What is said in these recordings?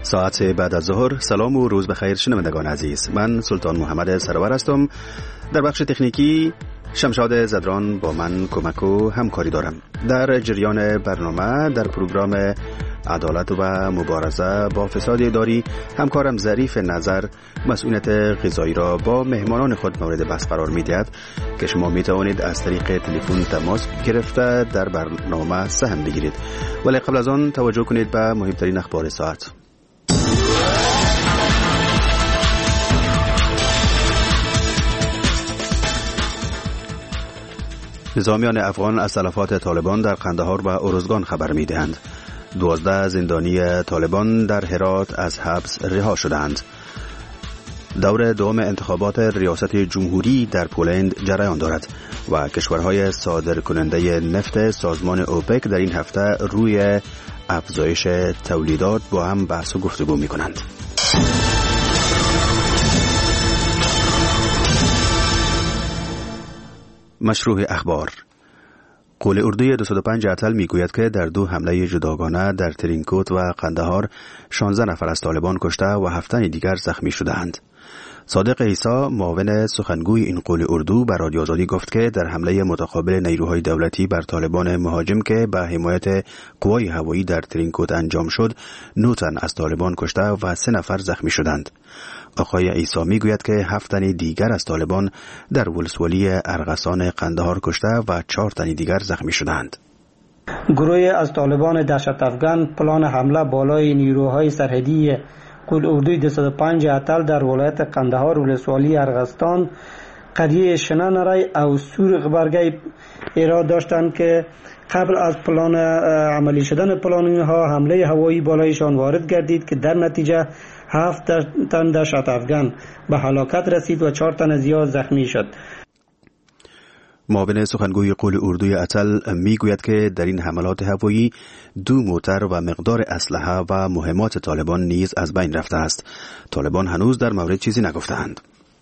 ساعت بعد از ظهر. سلام و روز بخیر شنوندگان عزیز. من سلطان محمد سرور هستم. در بخش تکنیکی شمشاد زدران با من کمک و همکاری دارم. در جریان برنامه در پروگرام عدالت و مبارزه با فساد اداری همکارم ظریف نظر مسئولیت غذایی را با مهمانان خود مورد بحث قرار می‌دهد که شما می‌توانید از طریق تلفن تماس گرفته در برنامه سهم بگیرید. ولی قبل از آن توجه کنید به مهمترین اخبار ساعت. نظامیان افغان از تلفات طالبان در قندهار و ارزگان خبر می‌دهند. 12 زندانی طالبان در هرات از حبس رها شدند. دور دوم انتخابات ریاست جمهوری در پولند جریان دارد و کشورهای صادرکننده نفت سازمان اوپک در این هفته روی افزایش تولیدات با هم بحث و گفتگو می‌کنند. مشروع اخبار. قول اردوی 205 اتل میگوید که در 2 حمله جداگانه در ترینکوت و قندهار 16 نفر از طالبان کشته و 7 تن دیگر زخمی شدند. صادق عیسی معاون سخنگوی این قول اردو به رادیو آزادی گفت که در حمله متقابل نیروهای دولتی بر طالبان مهاجم که به حمایت قوای هوایی در ترینکوت انجام شد 9 تن از طالبان کشته و 3 نفر زخمی شدند. آقای عیسی میگوید که 7 تن دیگر از طالبان در ولسوالی ارغسان قندهار کشته و 4 تن دیگر زخمی شدند. گروه از طالبان دهشت افغان پلان حمله بالای نیروهای سرحدی قول اردوی 205 اتل در ولایت قندهار ولسوالی ارغستان قریه شننرای او سور غبرگی ایراد داشتند که قبل از پلان عملی شدن پلان اینها حمله هوایی بالایشان وارد گردید که در نتیجه 7 تن دهشت افغان به هلاکت رسید و 4 تن زیاد زخمی شد. معاون سخنگوی قول اردوی اتل میگوید که در این حملات هوایی 2 موتر و مقدار اسلحه و مهمات طالبان نیز از بین رفته است. طالبان هنوز در مورد چیزی نگفتند.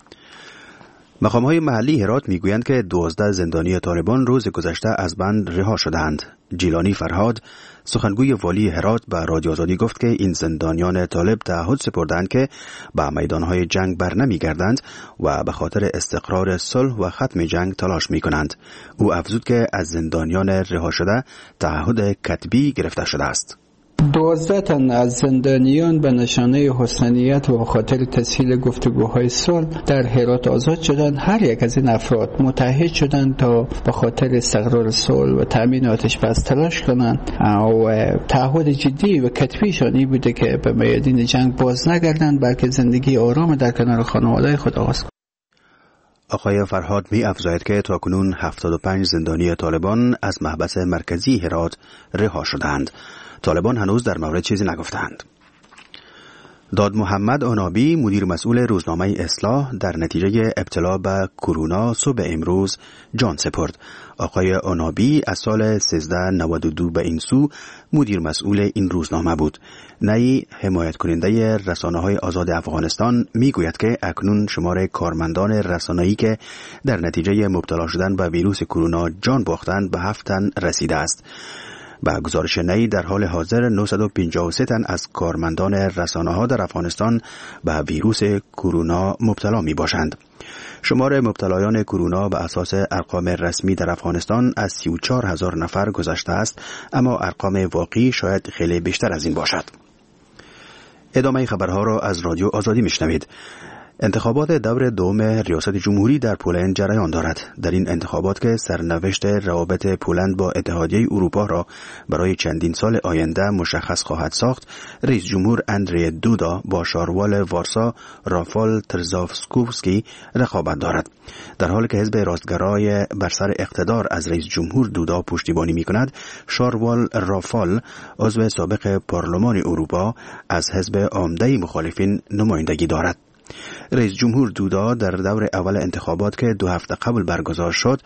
مقام‌های محلی هرات میگویند که 12 زندانی طالبان روز گذشته از بند رها شدند. جیلانی فرهاد سخنگوی والی هرات به رادیو آزادی گفت که این زندانیان طالب تعهد سپردند که به میدانهای جنگ برنمیگردند و به خاطر استقرار صلح و ختم جنگ تلاش میکنند. او افزود که از زندانیان رها شده تعهد کتبی گرفته شده است. 12 تن از زندانیان به نشانه حسنیت و به خاطر تسهیل گفتگوهای صلح در هرات آزاد شدند. هر یک از این افراد متحد شدند تا به خاطر استقرار صلح و تامین آتش بس تلاش کنند و تعهد جدی و کتبیشان این بوده که به میادین جنگ باز نگردند بلکه زندگی آرام در کنار خانواده خود آغاز کنند. آقای فرهاد می افزاید که تاکنون 75 زندانی طالبان از محبس مرکزی هرات رها شدند. طالبان هنوز در مورد چیزی نگفتند. داد محمد آنابی مدیر مسئول روزنامه اصلاح در نتیجه ابتلا به کرونا صبح امروز جان سپرد. آقای آنابی از سال 1392 به این سو مدیر مسئول این روزنامه بود. نئی حمایت کننده رسانه‌های آزاد افغانستان میگوید که اکنون شمار کارمندان رسانه‌ای که در نتیجه مبتلا شدن به ویروس کرونا جان باختند به 7 تن رسیده است. با گزارش نئی در حال حاضر 953 تن از کارمندان رسانه‌ها در افغانستان به ویروس کرونا مبتلا می باشند. شمار مبتلایان کرونا به اساس ارقام رسمی در افغانستان از 34,000 نفر گذشته است، اما ارقام واقعی شاید خیلی بیشتر از این باشد. ادامه خبرها را از رادیو آزادی میشنوید. انتخابات دور دوم ریاست جمهوری در پولند جریان دارد. در این انتخابات که سرنوشت روابط پولند با اتحادیه اروپا را برای چندین سال آینده مشخص خواهد ساخت، رئیس جمهور اندری دودا با شاروال وارسا رافال ترزاوسکوفسکی رقابت دارد. در حالی که حزب راستگرای بر سر اقتدار از رئیس جمهور دودا پشتیبانی می‌کند، شاروال رافال عضو سابق پارلمان اروپا از حزب عمده مخالفین نمایندگی دارد. رئیس جمهور دودا در دور اول انتخابات که 2 هفته قبل برگزار شد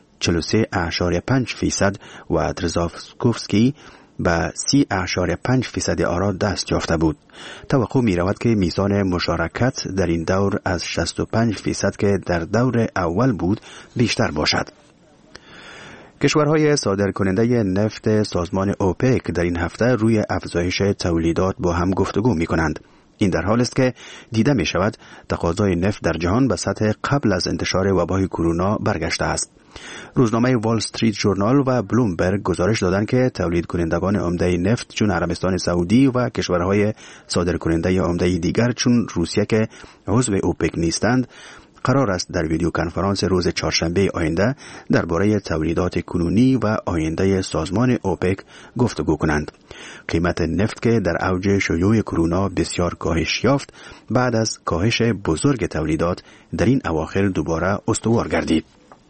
43.5% و ترزاوسکوفسکی به 30.5% آرا دست یافته بود. توقع می رود که میزان مشارکت در این دور از 65% که در دور اول بود بیشتر باشد. کشورهای صادرکننده نفت سازمان اوپک در این هفته روی افزایش تولیدات با هم گفتگو می کنند. این در حال است که دیده می شود تقاضای نفت در جهان به سطح قبل از انتشار وبای کرونا برگشته است. روزنامه وال استریت ژورنال و بلومبرگ گزارش دادند که تولید کنندگان عمده نفت چون عربستان سعودی و کشورهای صادرکننده عمده دیگر چون روسیه که عضو اوپک نیستند قرار است در ویدیو کنفرانس روز چهارشنبه آینده درباره تولیدات کنونی و آینده سازمان اوپک گفتگو کنند. قیمت نفت که در اوج شیوع کرونا بسیار کاهش یافت بعد از کاهش بزرگ تولیدات در این اواخر دوباره استوار گردید.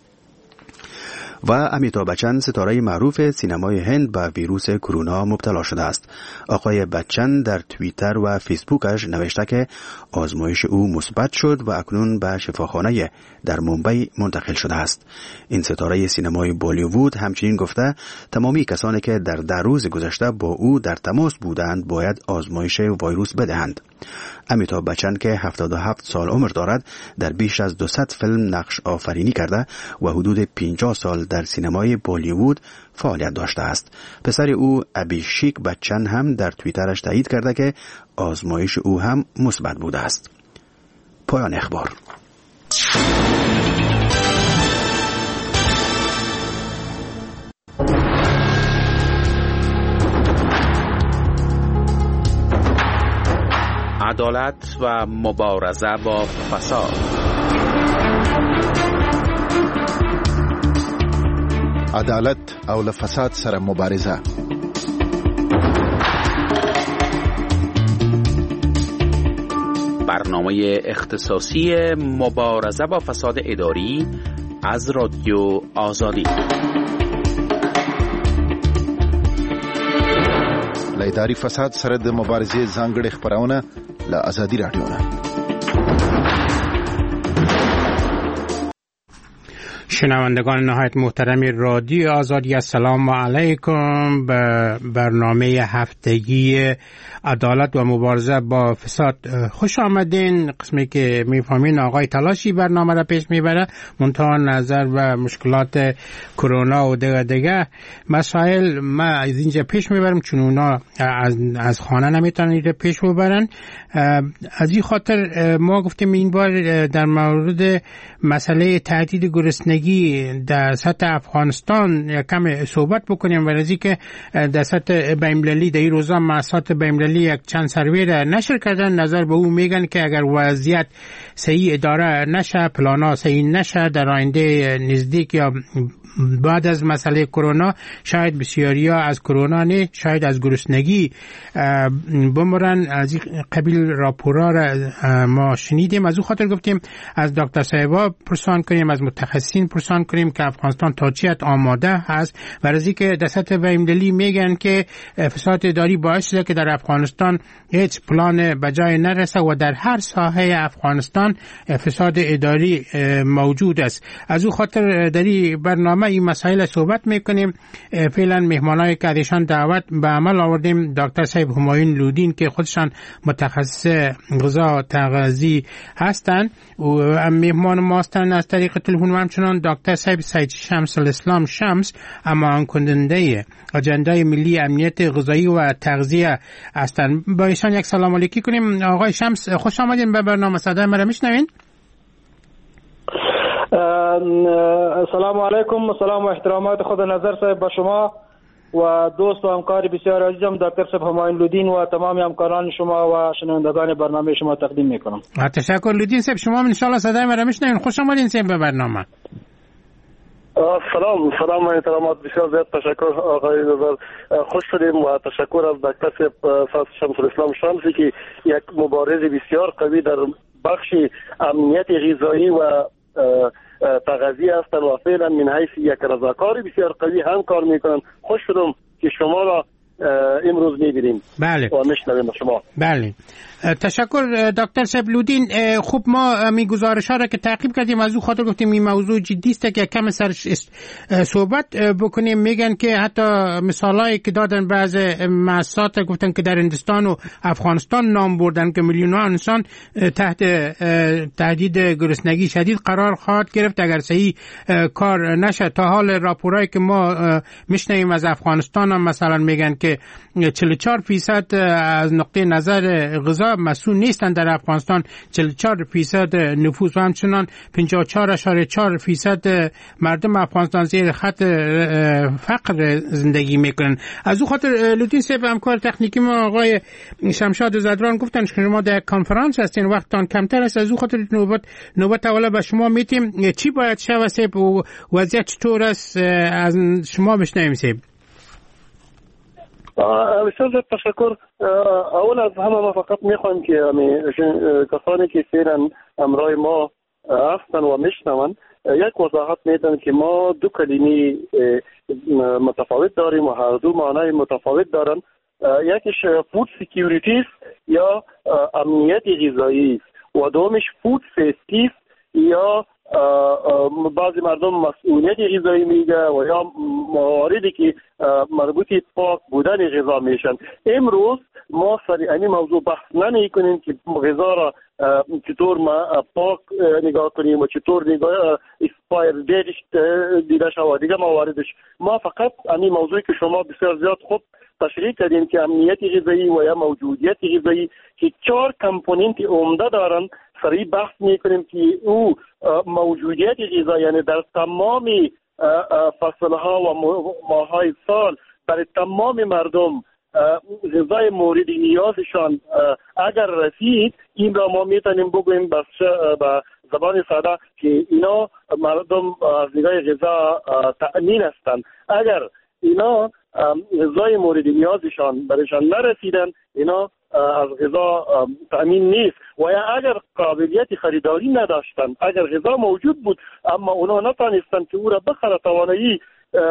و امیتاب بچن ستاره معروف سینمای هند به ویروس کرونا مبتلا شده است. آقای بچن در توییتر و فیسبوکش نوشته که آزمایش او مثبت شد و اکنون به شفاخانه در مومبای منتقل شده است. این ستاره سینمای بالیوود همچنین گفته تمامی کسانی که در 10 روز گذشته با او در تماس بودند باید آزمایش ویروس بدهند. امیتاب بچن که 77 سال عمر دارد در بیش از 200 فیلم نقش آفرینی کرده و حدود 50 سال در سینمای بالیوود فعالیت داشته است. پسر او ابیشیک بچن هم در توییترش تایید کرده که آزمایش او هم مثبت بوده است. پایان اخبار. عدالت و مبارزه با فساد. عدالت او له فساد سره مبارزه. برنامه اختصاصی مبارزه با فساد اداری از رادیو آزادی. له اداري فساد سره د مبارزې ځانګړي خبرونه له آزادي رادیو نه. شنوندگان نهایت محترم رادیو آزادی، السلام علیکم. به برنامه هفتگی عدالت و مبارزه با فساد خوش آمدین. قسمی که میفهمین آقای تلاشی برنامه را پیش میبره، منتها نظر و مشکلات کرونا و دیگه مسائل ما از اینجا پیش میبرم چون اونا از خانه نمیتونن اینجا پیش ببرن. از این خاطر ما گفتیم این بار در مورد مسئله تهدید گرسنگی در سطح افغانستان کم صحبت بکنیم و از اینکه در سطح بین‌المللی در این روزا مؤسسات بین‌المللی یک چند سروی را نشر کردن، نظر به او میگن که اگر وضعیت صحیح اداره نشه، پلانا صحیح نشه، در آینده نزدیک یا بعد از مسئله کرونا شاید بسیاری ها از کرونا نه شاید از گرسنگی بمرن. از این قبیل راپورا را ما شنیدیم. از او خاطر گفتیم از دکتر صاحبا پرسان کنیم، از متخصصین پرسان کنیم که افغانستان تا چه حد آماده هست و از اینکه در سطح بین‌المللی میگن که فساد اداری باعث شده که در افغانستان هیچ پلان به جای نرسه و در هر ساحه افغانستان فساد اداری موجود است. از او خاطر در این برنامه این مسائل صحبت میکنیم. فعلا مهمانایی که ازشان دعوت به عمل آوردیم دکتر صاحب همایون لودین که خودشان متخصص غذا تغذیه هستند و مهمان ما هستند از طریق تلفن. همچنان دکتر صاحب سید شمس الاسلام شمس امان کننده اجنده ملی امنیت غذایی و تغذیه هستند. با ایشان یک سلام علیکی کنیم. آقای شمس خوش آمدین به برنامه. صدای مرا میشنوین؟ السلام علیکم. سلام و احترامات خود نظر صاحب به شما و دوست و همکار بسیار عزیزم دکتر صاحب همایون لودین و تمام همکاران شما و شنوندگان برنامه شما تقدیم میکنم. تشکر لودین صاحب. شما ان شاء الله صدای مرا میشنوین. خوش آمدین صاحب به برنامه. سلام و احترامات بسیار زیاد تشکر آقای نظر. خوش شدیم و تشکر از دکتر صاحب شمس الاسلام شمسی که یک مبارز بسیار قوی در بخش امنیت غذایی و تغذیه هستن و فعلا من حیث یک رضاکار بسیار قوی هم کار میکنن. خوش شدم که شما را امروز می‌بینیم. بله. و میشنویم شما. بله. تشکر دکتر سبلودین. خوب ما می گزارش ها را که تعقیب کردیم از او خاطر گفتیم این موضوع جدی است که کم سرش صحبت بکنیم. میگن که حتی مثالایی که دادن بعض مؤسسات گفتن که در هندوستان و افغانستان نام بردن که میلیون‌ها انسان تحت تهدید گرسنگی شدید قرار خواهد گرفت اگر صحیح کار نشه. تا حال راپورایی که ما میشنویم از افغانستان هم مثلا میگن که 44% از نقطه نظر غذا مسئول نیستند در افغانستان، 44% نفوس و همچنان 54.4% مردم افغانستان زیر خط فقر زندگی میکنن. از او خاطر لطین صاحب همکار تکنیکی ما آقای شمشاد زدران گفتن که شما در کنفرانس هستین وقتتان کمتر است، از او خاطر نوبت اولا به شما میتیم. چی باید شود صاحب و وضعیت چطور است از شما بشنویم صاحب؟ بسیار تشکر. اول از همه ما فقط میخوام که کسانی که فعلا همراه ما هستن و میشنون یک وضاحت میدن که ما دو کلمه متفاوت داریم و هر دو معنای متفاوت دارن. یکیش فود سکیوریتی است یا امنیت غذایی است و دومش فود سیفتی است یا بعضی مردم مسئولیت غذایی میگه و یا مواردی که مربوط پاک بودن غذا میشن. امروز ما سر این موضوع بحث نمی کنیم که غذا را چطور ما پاک نگاه کنیم و چطور اسپایر دیتش دیده شود دیگه مواردش. ما فقط این موضوعی که شما بسیار زیاد خوب تشریح کردیم که امنیت غذایی و یا موجودیت غذایی که 4 کامپوننت عمده دارن سریع بحث میکنیم که او موجودیت غذا یعنی در تمام فصلها و ماهای سال برای تمام مردم غذای مورد نیازشان اگر رسید این را ما میتونیم بگوییم به زبان ساده که اینا مردم از نگاه غذا تأمین هستند. اگر اینا غذای مورد نیازشان برایشان نرسیدن اینا از غذا تأمین نیست و یا اگر قابلیت خریداری نداشتند، اگر غذا موجود بود اما اونا نتانستند که او را بخره، توانایی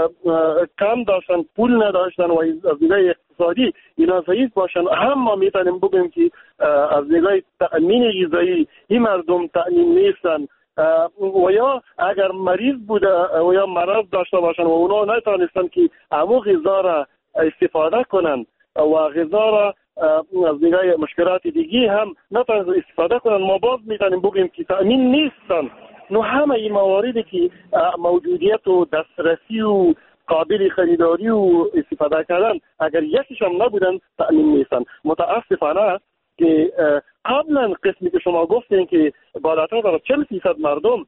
کم داشتن، پول نداشتن و از نگاه اقتصادی اینا ضعیف باشن، هم ما میتونیم بگیم که از نگاه تأمین غذایی این مردم تأمین نیستن و یا اگر مریض بوده و یا مرض داشته باشن و اونا نتانستن که همو غذا را استفاده کنن و غذا را از نگاه مشکلات دیگی هم نتانستن استفاده کنن، ما باز میتونیم بگیم که تأمین نیستن. نو همه این مواردی که موجودیت و دسترسی و قابل خریداری و استفاده کردن اگر یکیش هم نبودن تأمین نیستن. متاسفانه که قبلا قسمی که شما گفتین که بالاتر از 40% مردم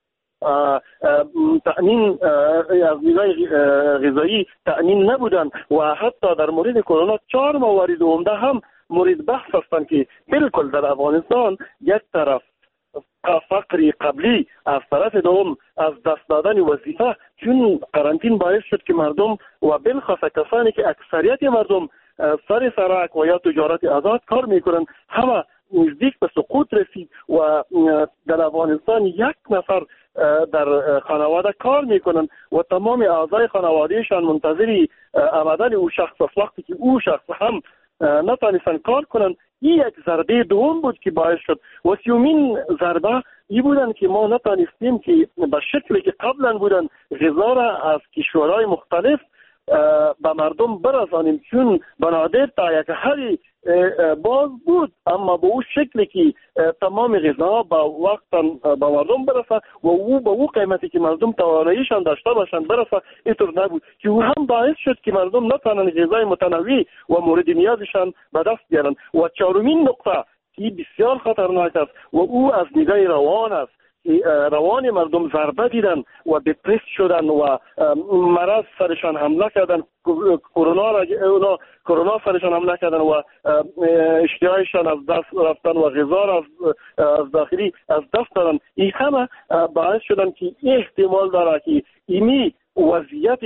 تأمین از نگاه غذایی تأمین نبودن و حتی در مورد کرونا 4 موارد عمده هم مورد بحث هستند که بالکل در افغانستان یک طرف فقر قبلی، از طرف دوم از دست دادن وظیفه، چون قرنطین باعث شد که مردم و بالخصوص کسانی که اکثریت مردم سر سرک و یا تجارت آزاد کار میکنن همه نزدیک به سقوط رسید و در افغانستان 1 نفر در خانواده کار میکنن و تمام اعضای خانوادهشان منتظری آمدن او شخص است. وقتی که او شخص هم نتانستن کار کنن، این یک ضربه دوم بود که باعث شد. و سیومین ضربه این بودن که ما نتانستیم که به شکلی که قبلا بودن غذا را از کشورهای مختلف به مردم برسانیم، چون بنادر تا یک حدی باز بود اما به او شکلی که تمام غذا با وقت به مردم برسه و او به او قیمتی که مردم تواناییشان داشته باشند برسه اینطور نبود که او هم باعث شد که مردم نتوانند غذای متنوع و مورد نیازشان به دست بیارند. و 4مین نقطه که بسیار خطرناک است و او از نگاه روان است. روان مردم ضربه دیدن و دپرس شدن و مرض سرشان حمله کردن، کرونا سرشان حمله کردن و اشتهایشان از دست رفتن و غذا از داخلی از دست دادن. این همه باعث شدن که احتمال داره که اینی وضعیت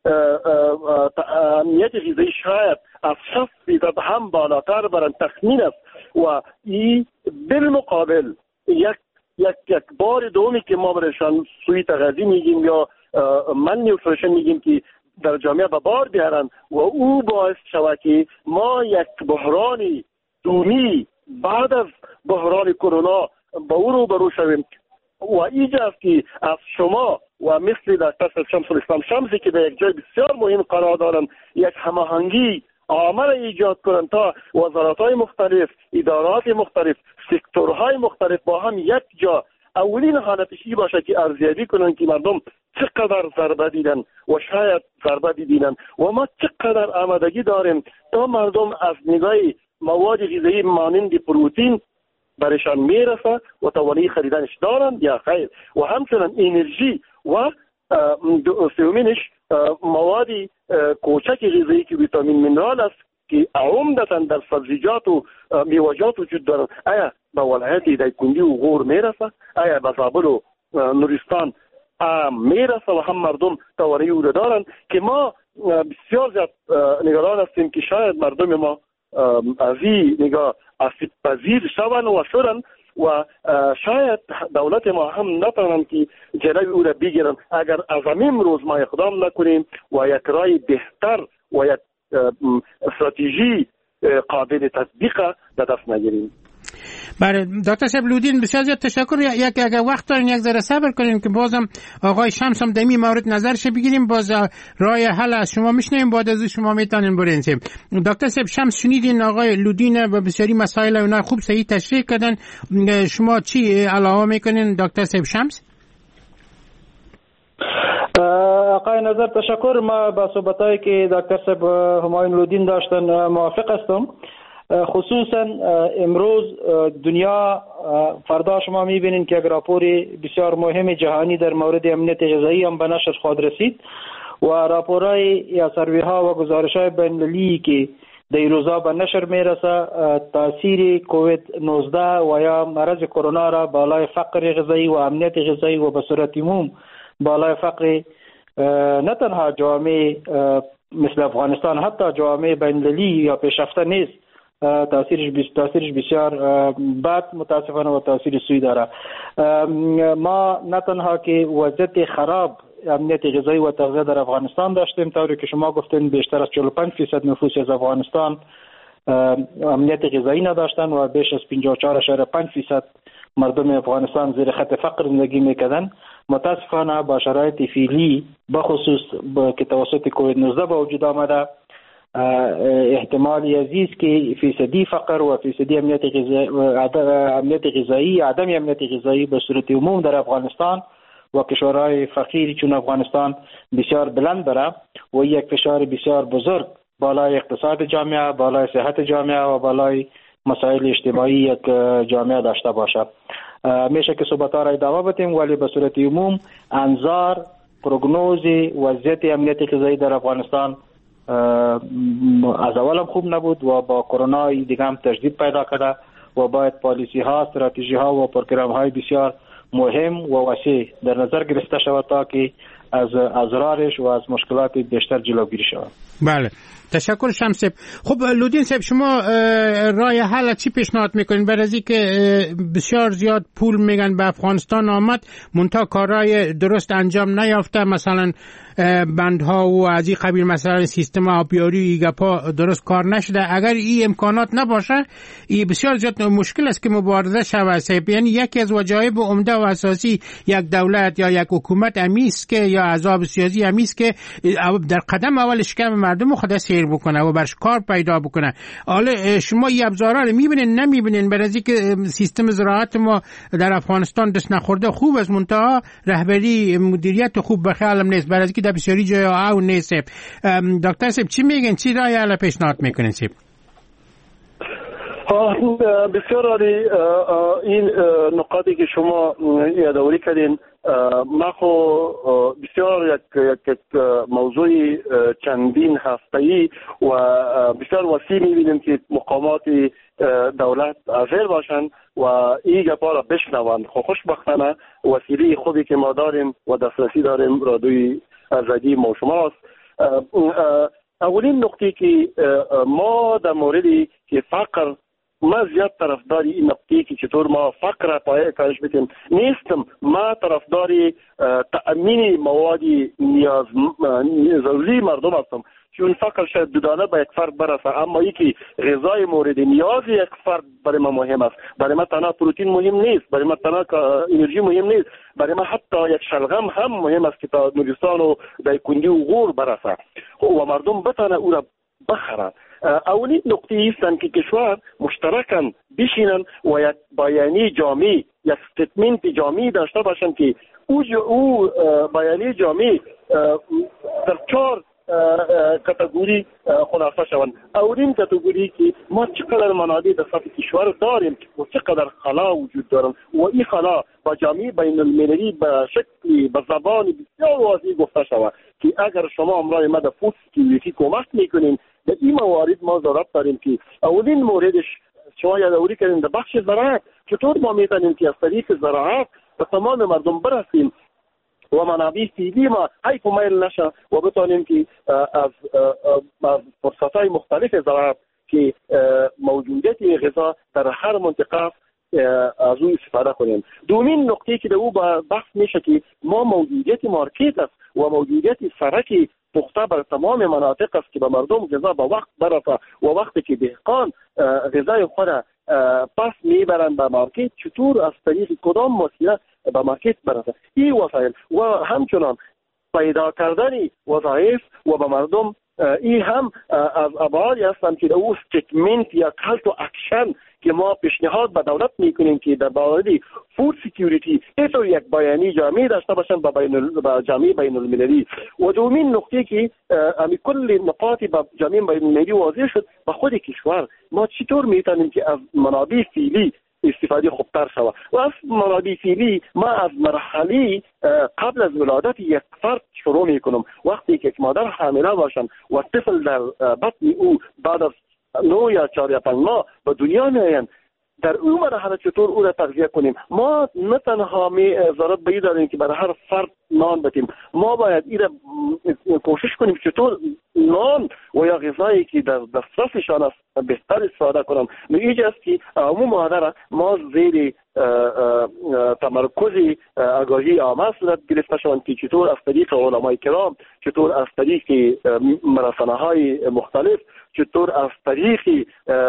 امنیت غذایی شاید از 60% هم بالاتر برن تخمین است. و این بالمقابل یک بار دومی که ما برایشان سوی تغذیه میگیم یا من نیوتریشن میگیم که در جامعه به بار بیارن و او باعث شود که ما یک بحران دومی بعد از بحران کرونا با او روبرو شویم. و اینجا است که از شما و مثل دکتر شمس الاسلام شمسی که در یک جای بسیار مهم قرار دارن یک هماهنگی عامه ایجاد کنند تا وزارت‌های مختلف، ادارات مختلف، سکتورهای مختلف با هم یک جا اولین حالتش این باشه که ارزیابی کنند که مردم چقدر ضربه دیدن و شاید ضربه دیدن و ما چقدر آمادگی داریم تا مردم از نگاه مواد غذایی مانند پروتئین برشان میرسه و توانایی خریدنش دارن یا خیر و همچنین انرژی و سومینش مواد کوچک غذایی که ویتامین مینرال است که عمدتاً در سبزیجات و میوه‌جات وجود دارند. آیا به ولایت دایکنډي و غور میرسه؟ آیا به زابل و نورستان میرسه و هم مردم توانایی او را دارند که ما بسیار زیاد نگران هستیم که شاید مردم ما از این نگاه آسیب پذیر شوند و شدن و شاید دولت ما هم نتوانند که جلوی او را بگیرند اگر از امروز ما اقدام نکنیم و یک رای بهتر و یک استراتژی قابل تطبیق به دست نگیریم. بله دکتر صاحب لودین بسیار زیاد تشکر. یک اگر وقت دارین یک ذره صبر کنین که بازم آقای شمس هم دمی مورد نظرش بگیریم، باز راه حل از شما میشنیم، بعد از شما میتونین برین. دکتر صاحب شمس شنیدین آقای لودین و بسیاری مسائل اونا خوب صحیح تشریح کردن، شما چی علاوه میکنین دکتر صاحب شمس؟ آقای نظر تشکر. ما با صحبتایی که دکتر صاحب همایون لودین داشتن موافق هستم. خصوصا امروز دنیا فردا شما میبینین که یک راپور بسیار مهم جهانی در مورد امنیت غذایی هم به نشر خواهد رسید و راپورهای یا سروی ها و گزارش های بین‌المللی که در این روزا به نشر میرسه تاثیر کووید 19 و یا مرض کرونا را بالای فقر غذایی و امنیت غذایی و به صورت عموم بالای فقر نه تنها جامعه مثل افغانستان حتی جامعه بین‌المللی یا پیشرفته نیست تاثیرش بسیار بد متاسفانه و تاثیر سوی داره. ما نه تنها که وضعیت خراب امنیت غذایی و تغذیه در افغانستان داشتیم، طوری که شما گفتین بیشتر از 45% نفوس از افغانستان امنیت غذایی نداشتن و بیش از 54.5% مردم افغانستان زیر خط فقر زندگی میکردن. متاسفانه با شرایط فعلی بخصوص که توسط کووید 19 به وجود آمده احتمال عزیز که فیصدی فقر و فیصدی امنیت غذایی عدم امنیت غذایی به صورت عموم در افغانستان و کشورهای فقیری چون افغانستان بسیار بلند داره و یک فشار بسیار بزرگ بالای اقتصاد جامعه، بالای صحت جامعه و بالای مسائل اجتماعی یک جامعه داشته باشد. میشه که صحبت‌ها را ادامه بدیم ولی به صورت عموم انظار پروگنوز وضعیت امنیت غذایی در افغانستان از اول هم خوب نبود و با کرونا دیگه هم تجدید پیدا کرده و باید پالیسی ها، استراتژی ها و پروگرام های بسیار مهم و وسیع در نظر گرفته شود تا که از اضرارش و از مشکلات بیشتر جلوگیری شود. بله تشکر شمس. خب لودین صاحب شما راه حل چی پیشنهاد میکنین برای از اینکه بسیار زیاد پول میگن به افغانستان آمد منتها کارهای درست انجام نیافته، مثلا بندها و از این قبیل مثلا سیستم آبیاری گپا درست کار نشده، اگر این امکانات نباشه این بسیار زیاد مشکل است که مبارزه شود. یعنی یکی از وجایب عمده و اساسی یک دولت یا یک حکومت امیست که یا احزاب سیاسی امیست که در قدم اول شکم مردم خود سیر بکنه و برش کار پیدا بکنه. حالا شما این ابزارها رو میبینین نمیبینین؟ برای اینکه سیستم زراعت ما در افغانستان دست نخورده خوب است منتها رهبری مدیریت خوب به خیالم نیست، برای اینکه در بسیاری جای او نیست. دکتر صاحب چی میگن؟ چی راه حل پیشنهاد میکنین صاحب؟ بسیار عالی این نقاطی که شما یادآوری کردین. ما خو بسیار یک موضوع چندین هفته‌ای و بسیار وسیع می‌بینیم که مقامات دولت حاضر باشند و این گپا را بشنوند. خوشبختانه وسیله خوبی که ما داریم و دسترسی داریم رادیوی آزادی ما شماست. اولین نقطه که ما در موردی که فقر ما زیاد طرفدار این نقطه‌ای که چطور ما فقر را پایه کاهش بدیم نیستم. ما طرفدار تأمین مواد نیاز ضروری مردم هستم، چون فقر شاید دودانه به یک فرد برسه، اما یکی غذای مورد نیاز یک فرد برای ما مهم است. برای ما تنها پروتئین مهم نیست، برای ما تنها انرژی مهم نیست، برای ما حتی یک شلغم هم مهم است که تا نورستان و دایکنډي و غور برسه و مردم بتانه او را بخرن. اولین نقطه است که کشور مشترکاً بشینن و یک بیانیه جامع، یک استیتمنت جامع داشته باشند که او بیانیه جامع در 4 کاتگوری خلاصه شوند. اولین کاتگوری که ما چقدر منابع در سطح کشور داریم و چقدر خلا وجود دارند و این خلا با جامعه بین المللی به شکلی به زبان بسیار واضح گفته شود که اگر شما امرای ما در فود سکیوریتی کمک میکنین در این موارد ما ضرورت داریم که اولین موردش شما یادآوری کردین در بخش زراعت چطور ما میتونیم که از طریق زراعت به تمام مردم برسیم و منابع فیلی ما حیف و میل نشه و بتانیم که از فرصتهای مختلف زراعت که موجودیت غذا در هر منطقه از او استفاده کنیم. دومین نقطه‌ای که در او بحث میشه که ما موجودیت مارکت است و موجودیت سرک پخته بر تمام مناطق است که به مردم غذا به وقت برسه و وقتی که دهقان غذای خود پس میبرند به مارکت چطور از طریق کدام وسیله به مارکت برسه. این وسایل و همچنان پیدا کردن وظایف و به مردم این هم از ابعادی هستند که او استیتمنت یا کال تو اکشن که ما پیشنهاد به دولت میکنیم که در مورد فود سکیوریتی اینطور یک بیانیه جامع داشته باشن با جامعه بین المللی. و دومین نقطه که امی کل نقاطی با جامعه بین المللی واضح شد به خود کشور ما چطور میتونیم که از منابع فعلی استفاده خوبتر شود و از منابع فعلی ما از مرحله قبل از ولادت یک فرد شروع میکنم. وقتی که یک مادر حامله باشن و طفل در بطن او بعد از 9 یا 4 یا 5 ماه به دنیا میآیند، در اون مرحله چطور او را تغذیه کنیم؟ ما نه تنها ضرورت به این داریم که برای هر فرد نان بدیم، ما باید این را کوشش کنیم چطور نان و یا غذایی که در دسترسشان است بهتر استفاده کنم. اینجا است که عموم مادر ما زیر تمرکز آگاهی عامه صورت گرفته شوند که چطور از طریق علمای کرام، چطور از طریق رسانه‌های مختلف، چطور از طریق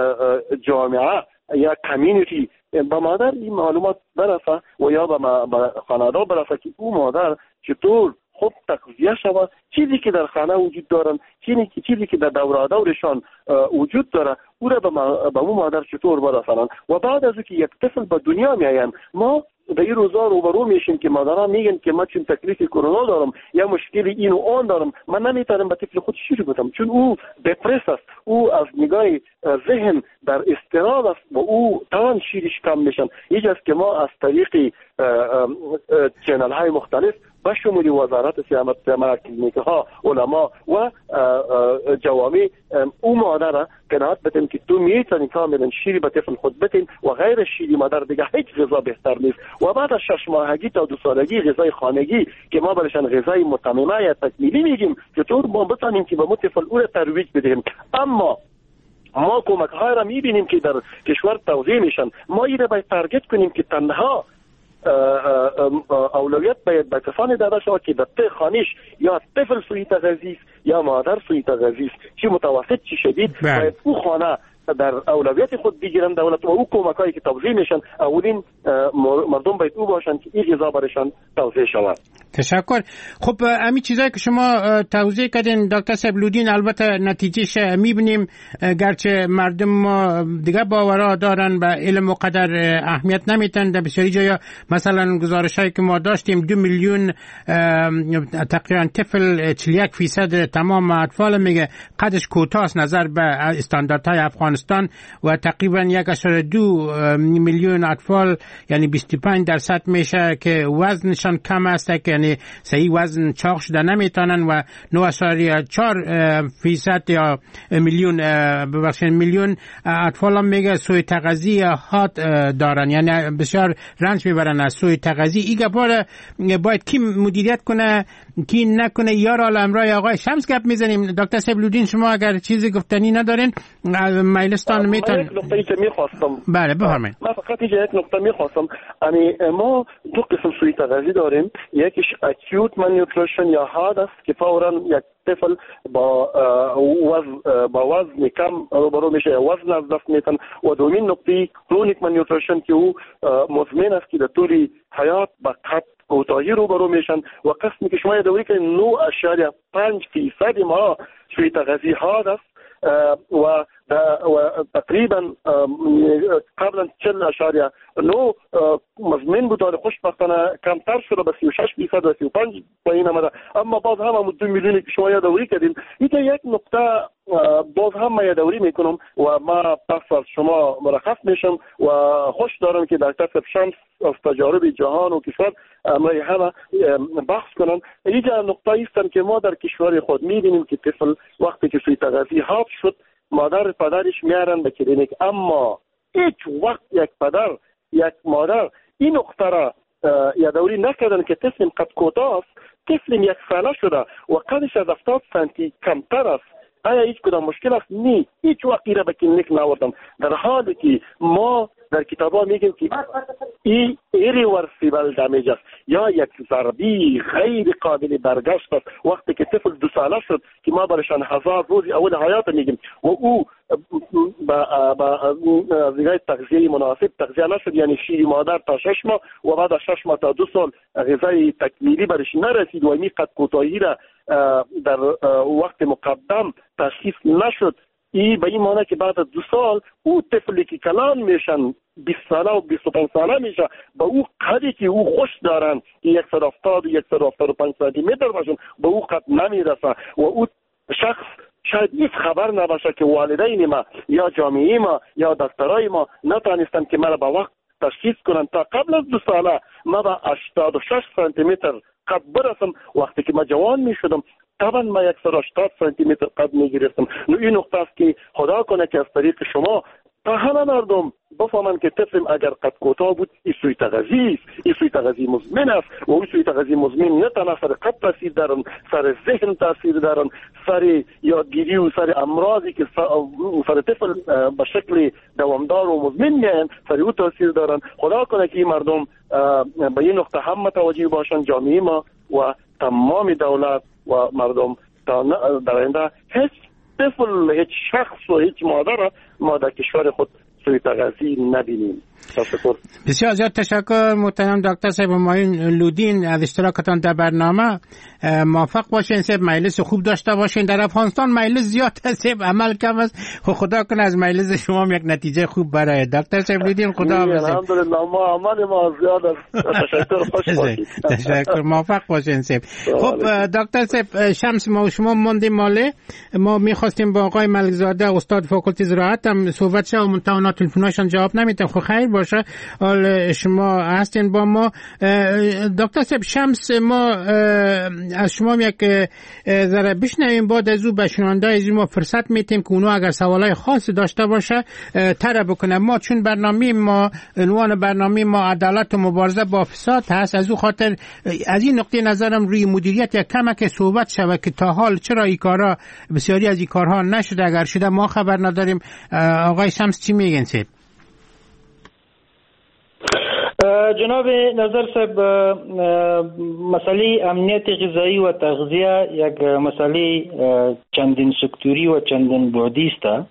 جامعه یا کامیونیتی به مادر این معلومات برسه و یا به خانواده برسه که او مادر چطور خوب تغذیه شود، چیزی که در خانه وجود دارن، چیزی که در دورشان وجود داره او را به اون مادر چطور برسانند. و بعد از اینکه یک طفل به دنیا میآیند ما به این روزا روبرو میشیم که مادرها میگن که من چون تکلیف کرونا دارم یا مشکل این و آن دارم، من نمیتونم به طفل خود شیر بدم چون او دپرس است، او از نگاه ذهن در اضطراب است و او توان شیرش کم میشن. اینجاست که ما از طریق چینل های مختلف به شمول وزارت سلامت کلینیک ها، علما و جوامع او مادر را قناعت بدیم که تو میتونی کاملا شیری به طفل خود بدین و غیر شیری مادر دیگه هیچ غذا بهتر نیست. و بعد از 6 ماهگی تا 2 سالگی غذای خانگی که ما برشان غذای متممه یا تکمیلی میگیم چطور ما بتانیم که به طفل او را ترویج بدیم. اما ما کمک های را میبینیم که در کشور توزیع میشن، ما این را باید تارگت کنیم که تنها اولویت باید به کسانی داده شود که در خانش یا طفل سوی تغذیه یا مادر سوی تغذیه چی متوسط چی شدید باید او خانه در اولویت خود بگیرن دولت و او کمکایی که توزیع میشن اولین مردم باید او باشن که این غذا برشان توزیع شود. تشکر. خب امی چیزایی که شما توضیح کردین دکتر سبلودین البته نتیجهش میبینیم، گرچه مردم ما دیگه باورها دارن به علم و قدر اهمیت نمیتن. در بسیاری جایا مثلا گزارشایی که ما داشتیم 2 میلیون تقریبا طفل 41% تمام اطفال میگه قدش کوتاست نظر به استانداردهای افغانستان و تقریبا 1.2 میلیون اطفال یعنی 25% میشه که وزنشان کم است که یعنی صحیح وزن چاق شده نمیتونن و 9.4% یا میلیون اطفال هم میگه سوی تغذی حاد دارن، یعنی بسیار رنج میبرن از سوی تغذی. این گپا باید کی مدیریت کنه کی نکنه؟ یا را امرای آقای شمس گپ میزنیم. دکتر سیبلودین شما اگر چیزی گفتنی ندارین مایلستان میتون. یک نقطه‌ای که میخواستم بله بفرمایید. من فقط یک نقطه میخواستم، یعنی ما دو قسم سوی تغذی داریم، یکیش اکیوت مالنیوتریشن یا حاد است که فورا یک طفل با وزن کم روبرو میشه، وزن از دست میتن، و دومین نقطه کرونیک مالنیوتریشن که او مزمن است که در طول حیات با قد کوتاهی روبرو میشن و قسمی که شما دوری که 9.5% ما سوی تغذی حاد است و تقریبا قبلا 40.9 مزمن بود، ولی خوشبختانه کمتر شده به 36% و 35 پایین آمده. اما باز هم 2 میلیونی که شما یادآوری کردین، این یک نقطه باز هم من یادآوری میکنم و ما پس از شما مرخص میشم و خوش دارم که دکتر شمس از تجارب جهان و کشور امرای همه بحث کنن. اینجا نقطه ایستن که ما در کشور خود میبینیم که طفل وقتی که سوی تغذی حاد شد مادر پدرش میارن به کلینیک، اما هیچ وقت یک پدر یک مادر این نقطه را یادآوری نکردن که طفل قد کوتاه است، طفل 1 ساله شده و قدش از 70 سانتی کمتر است، آیا هیچ کدام مشکل است؟ نه، هیچ وقت را به کلینیک نوردم، در حالی که ما در کتابا میگیم که این ایریورسیبل دمیج است یا یک ضربی غیر قابل برگشت است. وقتی که طفل 2 ساله شد که ما برشان 1000 روز اول حیات میگیم و او با غذای تغذیه مناسب تغذیه نشد، یعنی شیر مادر تا 6 ماه و بعد از 6 ماه تا 2 سال غذای تکمیلی برش نرسید و این قد کوتاهی را در وقت مقدم تشخیص نشد، ای به این معنی که بعد از 2 سال او طفلی که کلان میشن 20 ساله و 25 ساله میشه با او قدی که او خوش دارن که 170 و 175 سانتی متر باشن به او قد نمیرسه و او شخص شاید هیچ خبر نباشه که والدین ما یا جامعه ما یا دکترای ما نتانستن که مرا با وقت تشخیص کنن. تا قبل از 2 ساله ما با 86 سانتی متر قد برسم، وقتی که ما جوان میشدم طبعا ما 180 سانتی متر قد میگرفتم. این نقطه است که خدا کنه که از طریق شما تا همه مردم بفهمن که طفل اگر قد کوتاه بود این سوی تغذی است، این سوی تغذی مزمن است و این سوی تغذی مزمن نه تنها سر قد تاثیر دارن، سر ذهن تاثیر دارن، سر یادگیری و سر امراضی که سر طفل به شکل دوامدار و مزمن میان سر او تاثیر دارن. خدا کنه که این مردم به این نقطه هم متوجه باشن، جامعه ما و تمام دولت و مردم تا در آینده هیچ طفل، هیچ شخص و هیچ مادر ما در کشور خود سوی تغذی نبینیم. تشکر. بسیار زیاد تشکر محترم دکتر صاحب همایون لودین از اشتراکتان در برنامه. موفق باشین صاحب، مجلس خوب داشته باشین. در افغانستان مجلس زیاد صاحب عمل کم است، خدا کنه از مجلس شما یک نتیجه خوب برای دکتر صاحب لودین. خدا حافظ. الحمدلله ما عمل ما زیاد است. تشکر، خوش باشید. تشکر، موفق باشین صاحب. خب دکتر صاحب شمس، ما شما موندیم ماله، ما می‌خواستیم با آقای ملکزاده استاد فاکولتی زراعت هم صحبت شه و منتها تلفنشان جواب نمیدن. خب خیر باشه، حال شما هستین با ما. دکتر صاحب شمس، ما از شما یک ذره بشنویم، بعد از او به شنونده از ما فرصت میتیم که اونو اگر سوالای خاصی داشته باشه طرح بکنه. ما چون برنامه ما عنوان برنامه ما عدالت و مبارزه با فساد هست، از او خاطر از این نقطه نظرم روی مدیریت یک کمک صحبت شود که تا حال چرا این کارا، بسیاری از این کارها نشده، اگر شده ما خبر نداریم. آقای شمس چی میگن صاحب؟ جناب نظر صاحب، مسئله امنیت غذایی و تغذیه یک مسئله چندین سکتوری و چندین بعدی است.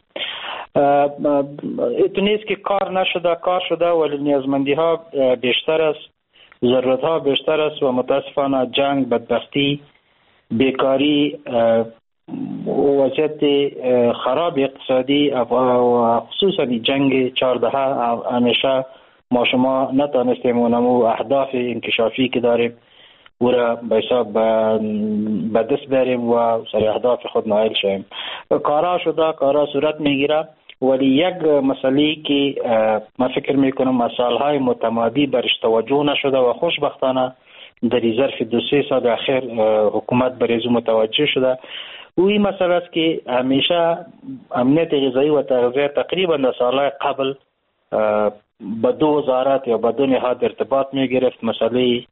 نیست که کار نشده، کار شده ولی نیازمندی ها بیشتر است، ضرورت ها بیشتر است و متاسفانه جنگ، بدبختی، بیکاری، وضعیت خراب اقتصادی و خصوصا جنگ 14 همیشه ما شما نتانستیم اونمو اهداف انکشافی که داریم او را به حساب به دست بریم و سر اهداف خود نائل شویم. کارا شده، کارا صورت میگیره، ولی یک مسئله که من فکر میکنم سالهای متمادی برش توجه نشده و خوشبختانه در ظرف 2-3 سال اخیر حکومت بر متوجه شده و این مسئله است که همیشه امنیت غذایی و تغذیه تقریبا در سالهای قبل با 2 وزارت یا با 2 نهاد ارتباط می گرفت. مسئله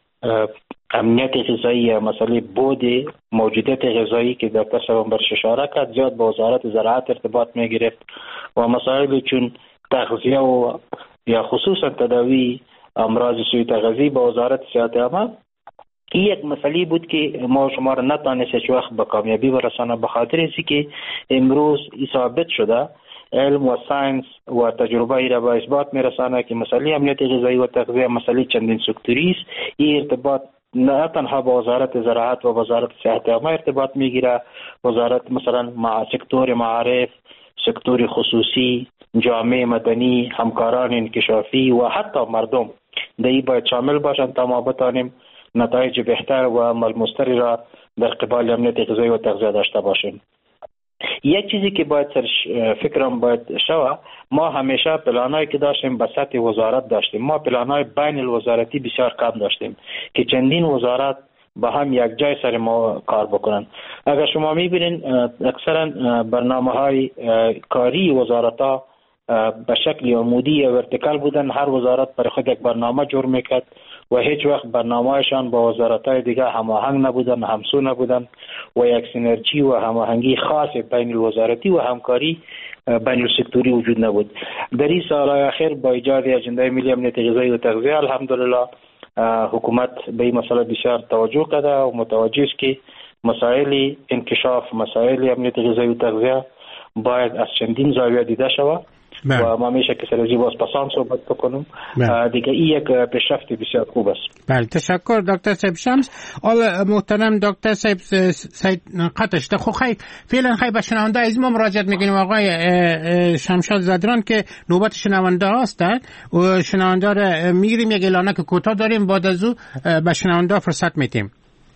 امنیت غذایی یا مسئله بود موجودیت غذایی که دکتر صاحب برش اشاره کرد زیاد با وزارت زراعت ارتباط می گرفت و مسائل چون تغذیه و یا خصوصا تداوی امراض سوی تغذیه با وزارت صحت عامه این یک مسئله بود که ما شما را نتوانست هیچ وقت به کامیابی برسانه، به خاطر اینکه که امروز ثابت شده علم و ساینس و تجربه ای را به اثبات میرسانه که مسئله امنیت غذایی و تغذیه مسئله چندین سکتوری است. این ارتباط نه تنها با وزارت زراعت و وزارت صحت عامه ارتباط میگیره، وزارت مثلا مع سکتور معارف، سکتور خصوصی، جامعه مدنی، همکاران انکشافی و حتی مردم در این باید شامل باشند تا ما بتانیم نتایج بهتر و ملموس‌تری را در قبال امنیت غذایی و تغذیه داشته باشیم. یک چیزی که باید فکرم باید شوه، ما همیشه پلانایی که داشتیم به سطح وزارت داشتیم، ما پلانای بین الوزارتی بسیار کم داشتیم که چندین وزارت با هم یک جای سر ما کار بکنن. اگر شما میبینین اکثرا برنامه‌های کاری وزارت‌ها به شکل عمودی یا ورتیکال بودن، هر وزارت برای خود یک برنامه جور میکرد و هیچ وقت برنامه‌شان با وزارت‌های دیگه هماهنگ نبودن، همسو نبودن و یک سینرژی و هماهنگی خاص بین الوزارتی و همکاری بین السکتوری وجود نبود. در این سال‌های اخیر با ایجاد اجنده ملی امنیت غذایی و تغذیه الحمدلله حکومت به این مسئله بسیار توجه کرده و متوجه است که مسائل انکشاف، مسائل امنیت غذایی و تغذیه باید از چندین زاویه دیده شود و ما میشه که سرزی باز پسان صحبت بکنم. دیگه این یک پیشرفت بسیار خوب است. بله تشکر دکتر صاحب شمس. محترم دکتر صاحب سید قطش خو خیلی فعلا خیلی به شنونده از ما مراجعت میکنیم آقای شمشاد زدران که نوبت شنونده هستند و شنونده را میگیریم، یک اعلانه که کوتاه داریم، بعد از او به شنونده فرصت میدیم.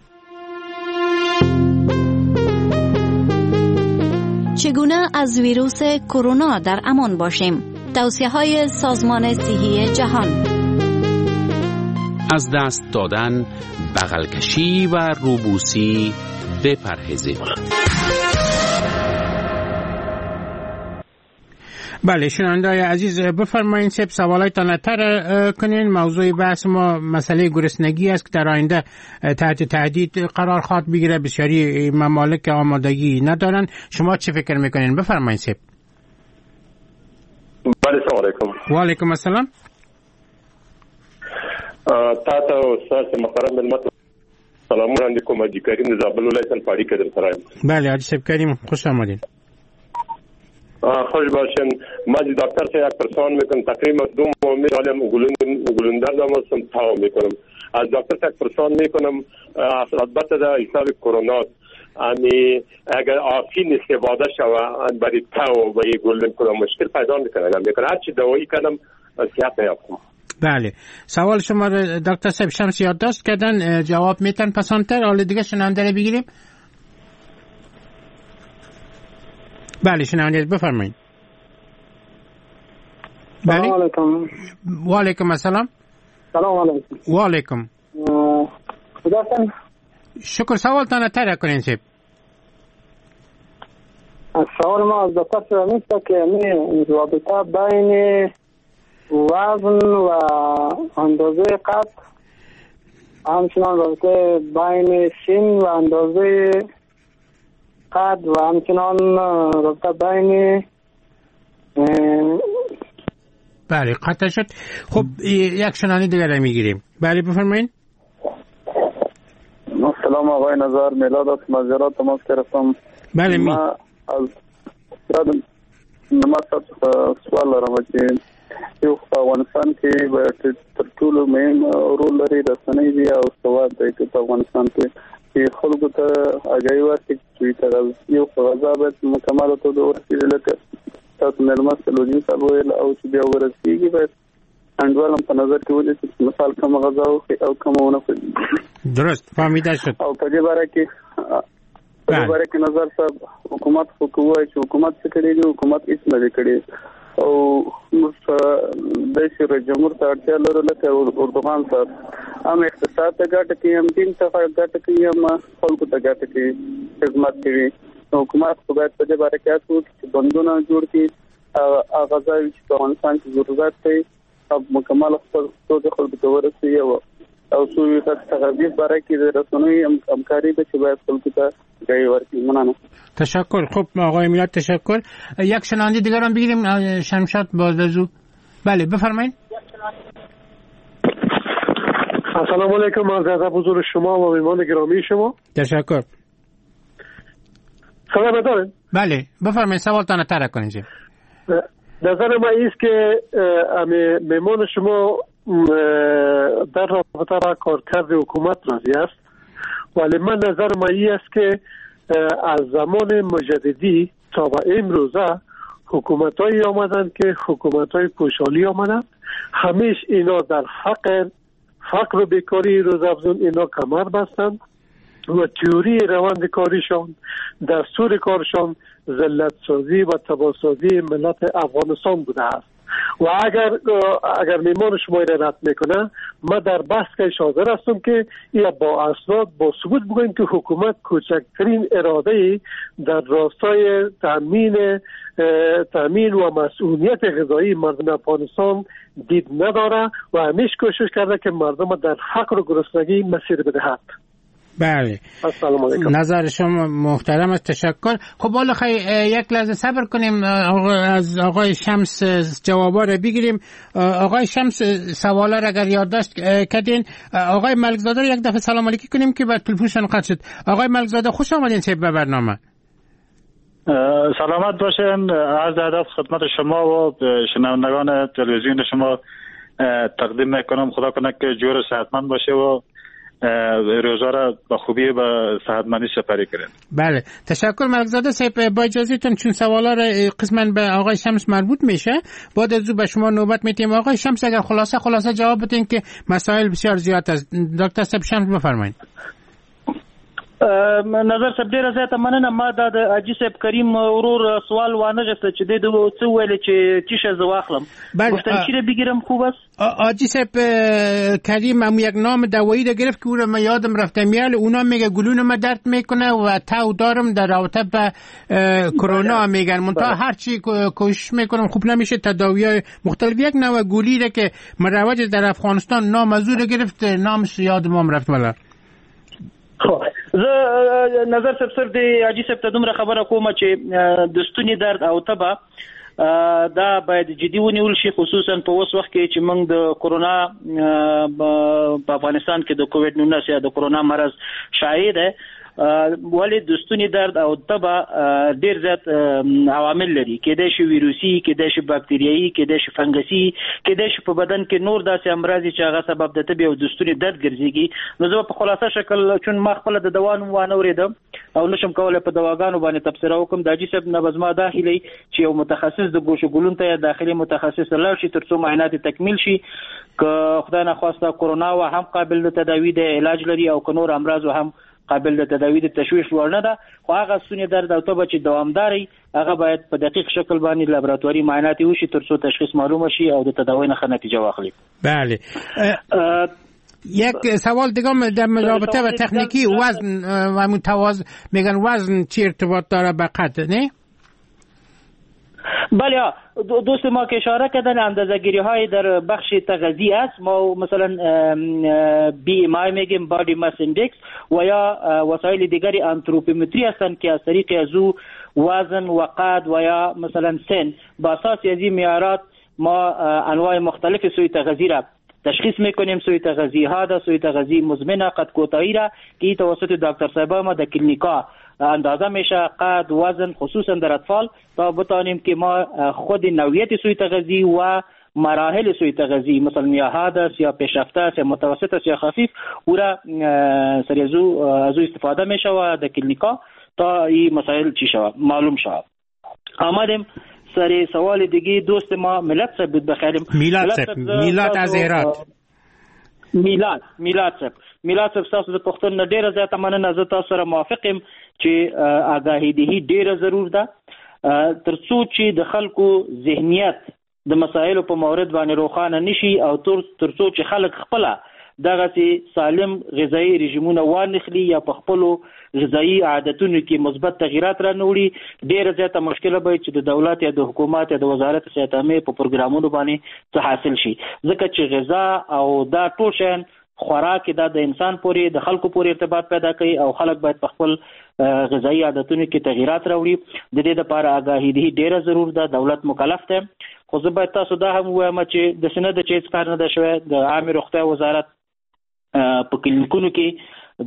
چگونه از ویروس کرونا در امان باشیم؟ توصیه‌های سازمان صحی جهان. از دست دادن، بغل کشی و روبوسی بپرهیزید. بله شنونده‌های عزیز بفرمایید سوالایتان طرح کنین. موضوع بحث ما مسئله گرسنگی است که در آینده تحت تهدید قرار خواهد بگیره. بسیاری ممالک آمادگی ندارن. شما چه فکر میکنین؟ بفرمایید سیب. بله سلام علیکم. و علیکم السلام. تاسو استاد محترم ملمت سلام علیکم. حاجی کریم زابل ولایت پاڑی کې در سره. بله حاجی صاحب کریم خوش آمدید. خوش باشین. ما د دکتر سے یک پرسان میکنم تقریبا 2 ماه میرم گلوندر دارم تاو میکنم. از دکتر سے پرسان میکنم البته در حساب کرونا یعنی اگر آفین استفاده شود برای تاو و گلوند کنم مشکل پیدا میکنه. هر چی دوائی کنم صحت نیافتم. بله سوال شما دکتر صاحب شمس یادداشت کردن، جواب میتن پسانتر. حالا دیگه شنونده بگیریم. بله شنونده بفرمایید. سلام علیکم. و علیکم السلام. سلام علیکم. و علیکم. خداحافظ. شکر. سوالتان طرح کنین سیب. سوال ما از دکتر صاحب میشه که رابطه بین وزن و اندازه قد، همچنان رابطه بین سن و اندازه قد و همچنان رابطه بین بله قطع شد. خب یک شنانی دیگر میگیریم. بله بفرمایید. سلام آقای نظر میلاد است. مزارات تماس گرفتم. بله ما از سوال دارم که یو په افغانستان کې به تر ټولو مهم رول لري رسنۍ دي او سواد دی چې په افغانستان کې خلکو ته اجازه ورکړي چې تر یو غذا به مکمل توګه ورسېږي لکه تاسو مېلمه سلوجي صاحب ویل او چې بیا ورسېږي باید انډول هم په نظر کې ولې چې مثال کوم غذا او کوم ونه درست فهمیده شد. او په دې باره کې نظر صاحب حکومت خو کوي چې حکومت څه کوي، حکومت هیڅ نه کوي او د رئیس جمهور ته اړتیا لرله چې اردوغان صاحب هم اقتصاد ته ګټه کوي، هم دین ته ګټه کوي، هم خلکو ته ګټه کوي، خدمت کوي. حکومت خو باید په دې باره کې هڅه وکړي چې بندونه جوړ کړي، هغه ځای چې په افغانستان کې ضرورت دی مکمل خپل خلکو ته ورسوي او سوی تغذیه برای که رسانه‌ای همکاری به چه باید خلکو ته جای ورکړي. مننه. تشکر. خب آقای میلاد تشکر. یک شنونده دیگر هم بگیریم. شمشاد بازدزو. بله بفرمایید. السلام علیکم. از ادب حضور شما و مهمان گرامی شما. تشکر. سلام دارم. بله بفرمایید سوالتان طرح کنید. نظر من است که مهمان شما در رابطه با کارکرد حکومت راضی است، ولی من نظر من این است که از زمان مجددی تا به امروزه حکومت‌هایی آمدند که حکومت‌های پوشالی آمدند، همیش اینا در فقر و بیکاری روزافزون اینا کمر بستند و تئوری روند کاریشان، دستور کارشان ذلت سازی و تباسازی ملت افغانستان بوده است. و اگر میمان شما را رد میکنه، ما در بحث که حاضر هستم که یا با اسناد با ثبوت بگوییم که حکومت کوچکترین اراده در راستای تامین و مسئولیت غذایی مردم افغانستان دید نداره و همیشه کوشش کرده که مردم در فقر و گرسنگی مسیر بدهد. بله. السلام علیکم. نظر شما محترم است. تشکر. خب حالا یک لحظه صبر کنیم از آقای شمس جوابا رو بگیریم. آقای شمس سوالا را اگر یادداشت کردین، آقای ملکزاده رو یک دفعه سلام علیکی کنیم که بعد تلفنشون قطع شد. آقای ملکزاده خوش آمدین به برنامه. سلامت باشین. عرض ادب خدمت شما و شنوندگان تلویزیون شما تقدیم میکنم. خدا کنه که جور و صحتمند باشه و روزا را با خوبی و صحتمندی سپری کنید. بله تشکر ملکزاده صاحب. با اجازهتون چون سوالا را قسما به آقای شمس مربوط میشه، بعد از به شما نوبت میدیم. آقای شمس اگر خلاصه جواب بدین که مسائل بسیار زیاد است. دکتر صاحب شمس بفرمایید. نظر صاحب ډیره زیاته مننه. ما د اجي صاحب کریم ورور سوال وانه غوښته چې د څه ویل چې چیشه زواخلم گفتن چی رو بگیرم خوب است. آجی صاحب کریم هم یک نام دوایی ده گرفت که او رو من یادم رفته میال، اونا میگه گلون ما درد میکنه و تاو دارم در رابطه به کرونا میگن، منتها هرچی کوشش میکنم خوب نمیشه. تداوی‌های مختلف یک نوع گولی ده که مروج در افغانستان نام از او رو گرفت، نامش یادم هم رفت. ولی خو زه نظر صاحب سر دی اجي صاحب ته دومره خبره کوم چې د ستوني درد او تبه دا باید جدي ونیول شي، خصوصا په اوس وخت کې چې موږ د کرونا په افغانستان کې د کووډ 19 یا د کرونا مرض شایع ده. ولی د ستوني درد او تبه ډیر زیات عوامل لري، کېدای شي ویروسي، کېدای شي باکتریایي، کېدای شي فنګسي، کېدای شي په بدن کې نور داسې امراض چې هغه سبب د تبه او د ستوني درد ګرځيږي. نو زه په خلاصه شکل چون ما خپل د دوا نوم وانه اوریدم او نشم کولای په دواګانو باندې تبصره وکم، د اجي صاحب نه بزما داخلي چې یو متخصص د ګوشو ګلون ته داخلي متخصص لاړ شي ترڅو معاینات تکمیل شي که خدای نه خواسته کرونا و هم قابل د تداوی د علاج لري او که نور امراض هم قابل د تداوی د تشویش وړ نه ده. خو هغه ستوني درد او تبه چې دوامداري هغه باید په دقیق شکل باندې لابراتواري معاینات وشي ترڅو تشخیص معلوم شي او د تداوی نه ښه نتیجه واخلي. بله. یک سوال دیگه در رابطه با تکنیکی وزن و متوازن میگن وزن چی ارتباط داره به قد نه؟ بله دوست ما که اشاره کردن اندازه‌گیری های در بخش تغذیه است. ما مثلا BMI میگیم بادی ماس ایندکس و یا وسایل دیگری آنتروپومتری هستند که از طریق از او وزن و قد و یا مثلا سن با اساس از این معیارات ما انواع مختلف سوی تغذیه را تشخیص میکنیم. سوی تغذیه ها ده، سوی تغذیه مزمنه، قد کوتاهی را که توسط دکتر صاحبا ما در کلینیکا اندازه میشه، قد، وزن، خصوصا در اطفال، تا بتانیم که ما خود نوعیت سوی تغذیه و مراحل سوی تغذیه مثلا یا حاد است یا پیشرفته است یا متوسط است یا خفیف او را سری از او استفاده میشه و در کلینیکا تا این مسائل چی شود معلوم شود. آمدیم سری سوال دیگه دوست ما میلاد صاحب بود بخیریم. میلاد از هرات. میلاد صاحب تاسو د پښتون ډیره زیاته مننه. زه تاسو سره موافقم چې آگاهی دهی ډیره ضرور ده ترڅو چې د خلکو ذهنیت د مسایلو په مورد باندې روښانه نشي او ترڅو چې خلک خپل دغه سالم غذایی رژیمونه وانخلي یا په خپل غذایی عادتونو کې مثبت تغیرات رانوړي، ډېر زیاته مشکله به چې د دولت یا د حکومت یا د وزارت صحت عامه په پروګرامونو باندې څه حاصل شي، ځکه چې غذا او دا ټول شیان خوراک دا د انسان پورې د خلکو پورې ارتباط پیدا کوي او خلک باید په خپل غذایی عادتونو کې تغیرات راوړي. د دې لپاره آگاهي ډیره ضرور ده، دولت مکلف دی. خو زه باید تاسو دا هم وایم چې د سند چې هیڅ کار نه ده شوی. د عامه روغتیا وزارت په کلینیکونو کې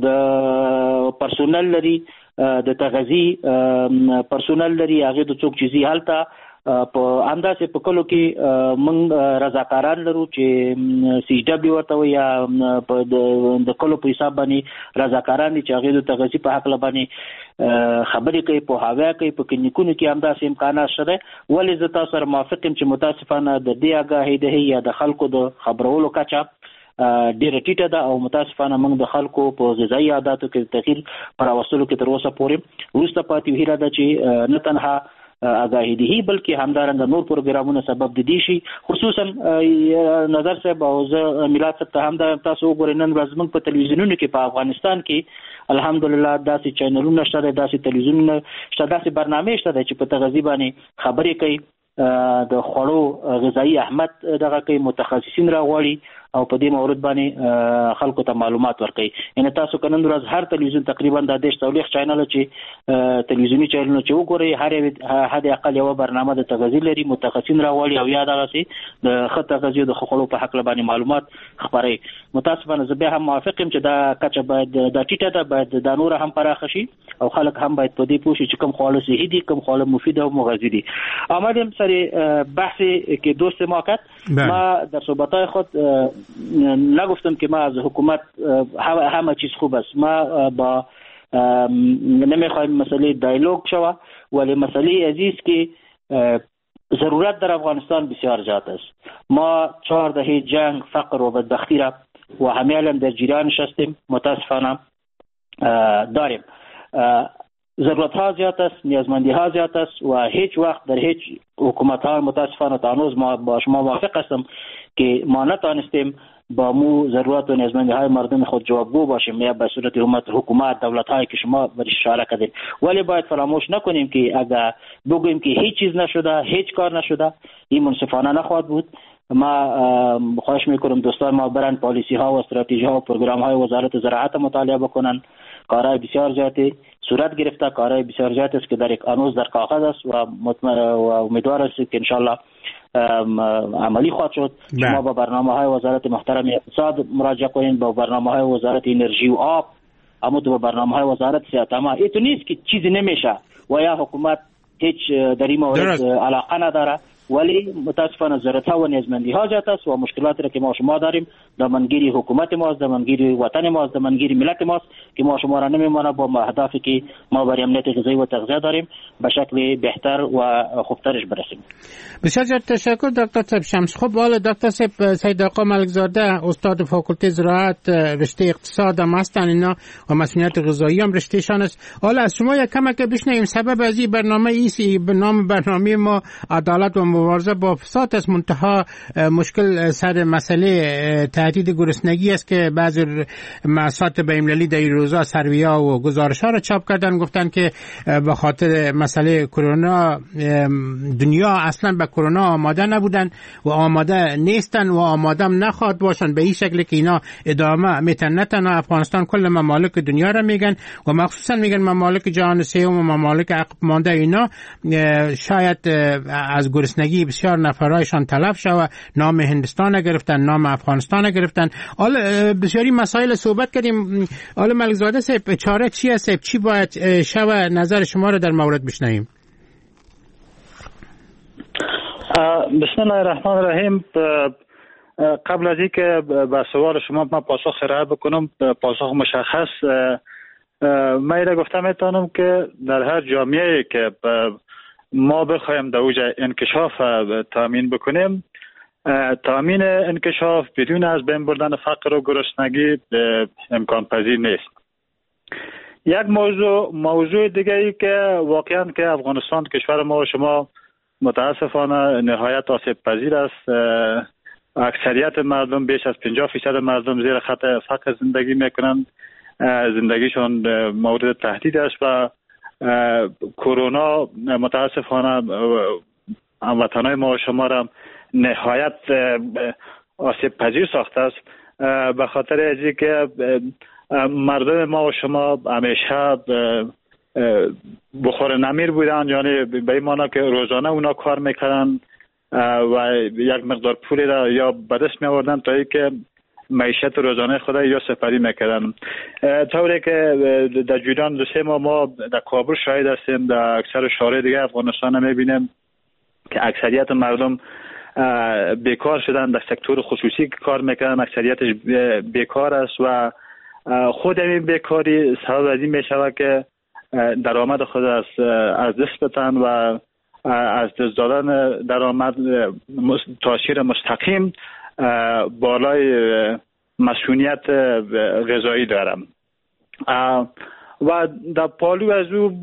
د پرسونل لري، د تغذیه پرسونل لري، هغه د څوک چیزي حالته په اندازې په کلو کې موږ رضاکاران لرو چې سی دبليو ورته یا په د کلو په حساب باندې رضاکاران دي چې هغه د تغذیه په حق لبانې خبرې کوي، په هوا کوي. په کلینیکونو کې اندازې امکانات شته، ولې زه تاسو سره موافق یم چې متاسفانه د دې آگاهي ده یا د خلکو د خبرولو کچه ډیره ټیټه ده او متاسفانه موږ د خلکو په غذایی عادتو کې تغییر پر اوسلو کې تر اوسه پورې وروسته پاتې ویره ده چې نه تنها آگاهی دي بلکې همدارنګه نور پروګرامونه سبب دي شي. خصوصا نظر صاحب او زه میلاد صاحب ته هم دا تاسو وګورئ نن ورځ موږ په تلویزیونونو کې په افغانستان کې الحمدلله داسې چینلونه شته، داسې تلویزیونونه شته، داسې برنامه شته چې په تغذیه باندې خبرې کوي، د خوړو غذایی اهمیت دغه کوي، متخصصین راغواړي او په دې مورد باندې خلکو ته معلومات ورکوي. یعنی تاسو کنن ورځ هر تلویزیون تقریبا د 40 چینل چې تلویزیونی چینلونه چې وګورئ هر حد اقل یو برنامه د تغذیه لري، متخصصین راغواړي او یا دغه سي د خط تغذیه د خوړو په حق باندې معلومات خبري. متاسفانه زه به هم موافق یم چې دا کچه باید د ټیټه ده، باید د نور هم پراخ شي او خلک هم باید په دې پوه شي چې کوم خواړه صحي دي، کوم خواړه مفید او مغذي دي. آمدیم سر بحثی که دوست ما کرد. ما در صحبت‌های خود نگفتم که ما از حکومت همه چیز خوب است. ما با نمیخوایم مسئله دیالوگ شوه، ولی مسئله عزیز که ضرورت در افغانستان بسیار زیاد است. ما 4 دهه جنگ، فقر و بدبختی را و همه الان در جریانش هستیم، متاسفانه داریم. ضرورت ها زیاد است، نیازمندی ها زیاد است و هیچ وقت در هیچ حکومت ها متاسفانه تا هنوز ما با شما موافق هستم که ما نتوانستیم با مو ضرورت و نیازمندی های مردم خود جوابگو باشیم یا به صورت حکومت دولت هایی که شما برش اشاره کردید. ولی باید فراموش نکنیم که اگر بگوییم که هیچ چیز نشده، هیچ کار نشده، این منصفانه نخواهد بود. ما خواهش میکنم دوستان ما برن پالیسی ها و استراتژی ها و پروگرام های وزارت زراعت مطالعه بکنن. کارهای بسیار زیادی صورت گرفته، کارهای بسیار زیاد است که در یک هنوز در کاغذ است و امیدوار است که انشالله عملی خواهد شد. شما با برنامه های وزارت محترم اقتصاد مراجعه کنید، با برنامه های وزارت انرژی و آب، اما با برنامه های وزارت صحت عامه. این تو نیست که چیزی نمیشه و یا حکومت هیچ در این مورد علاقه نداره، ولی متاسفانه ضرورت ها و نیازمندی ها زیاد است و مشکلاتی را که ما شما داریم دامنگیری حکومت ماست، دامنگیری وطن ماست، دامنگیری ملت ماست که ما شما را نمیمانه با اهدافی که ما برای امنیت غذایی و تغذیه داریم به شکل بهتر و خوبترش برسیم. بسیار زیاد تشکر دکتر صاحب شمس. خب حالا دکتر صاحب سید آقا ملکزاده استاد فاکولته زراعت رشته اقتصاد هم هستن اینا و مسئولیت غذایی هم رشتهشان است. حالا از شما یک کمک بشنویم سبب از این برنامه ایسی به نام برنامه ما عدالت و مبارزه با فساد است. منتها مشکل سر مسئله تهدید گرسنگی است که بعضی مؤسسات بین‌المللی در این روزا سروی‌ها و گزارش‌ها را چاپ کردن، گفتن که به خاطر مسئله کرونا دنیا اصلا به کرونا آماده نبودن و آماده نیستن و آماده هم نخواهد باشن به این شکل که اینا ادامه میتن. نه تنها افغانستان، کل ممالک دنیا را میگن و مخصوصا میگن ممالک جهان سوم و ممالک عقب مانده اینا شاید از گرسنگی بسیار نفرایشان تلف شود. نام هندستان گرفتن، نام افغانستان گرفتن. حالا بسیاری مسائل صحبت کردیم. حالا ملکزاده صاحب چاره چی است؟ چی باید شود؟ نظر شما رو در مورد بشنویم. بسم الله الرحمن الرحیم. قبل از اینکه به سوال شما من پاسخ ارائه بکنم، پاسخ مشخص من را گفتم میتونم که در هر جامعه که ما بخوایم در اوج انکشاف تامین بکنیم، تامین انکشاف بدون از بین بردن فقر و گرسنگی امکان پذیر نیست. یک موضوع دیگه ای که واقعا که افغانستان کشور ما و شما متاسفانه نهایت آسیب پذیر است اکثریت مردم بیش از 50% مردم زیر خط فقر زندگی میکنند. زندگیشان مورد تهدید است و کرونا متاسفانه هموطنان ما و شما را نهایت آسیب پذیر ساخته است، به خاطر ازی که مردم ما و شما همیشه بخور نمیر بودن، یعنی به این معنی که روزانه اونا کار میکردن و یک مقدار پولی را یا به دست می آوردن تا ای که معیشت روزانه خود یا سپری میکردن. طوری که در جریان 2-3 ماه ما در کابل شاهد هستیم، در اکثر شهرهای دیگه افغانستان میبینیم که اکثریت مردم بیکار شدن، در سکتور خصوصی کار میکنن، اکثریتش بیکار است و خود این بیکاری سبب از این میشود که درآمد خود از دست بدن و از دست دادن درآمد تاثیر مستقیم بالای مسئولیت غذایی دارم. و در پالو از او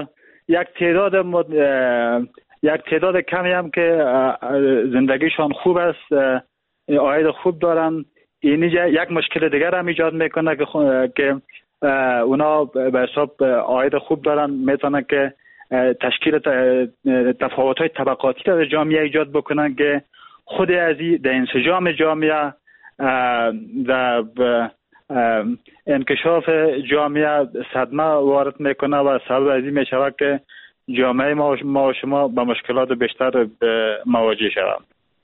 یک تعداد کمی هم که زندگیشان خوب است، عاید خوب دارن، این یک مشکل دیگر هم ایجاد میکنه که اونا به حساب عاید خوب دارن میتونن که تشکیل تفاوت‌های طبقاتی در جامعه ایجاد بکنن که خود از در انسجام جامعه، در انکشاف جامعه صدمه وارد میکنه و سبب از این میشود که جامعه ما و شما با مشکلات بیشتر مواجه شود.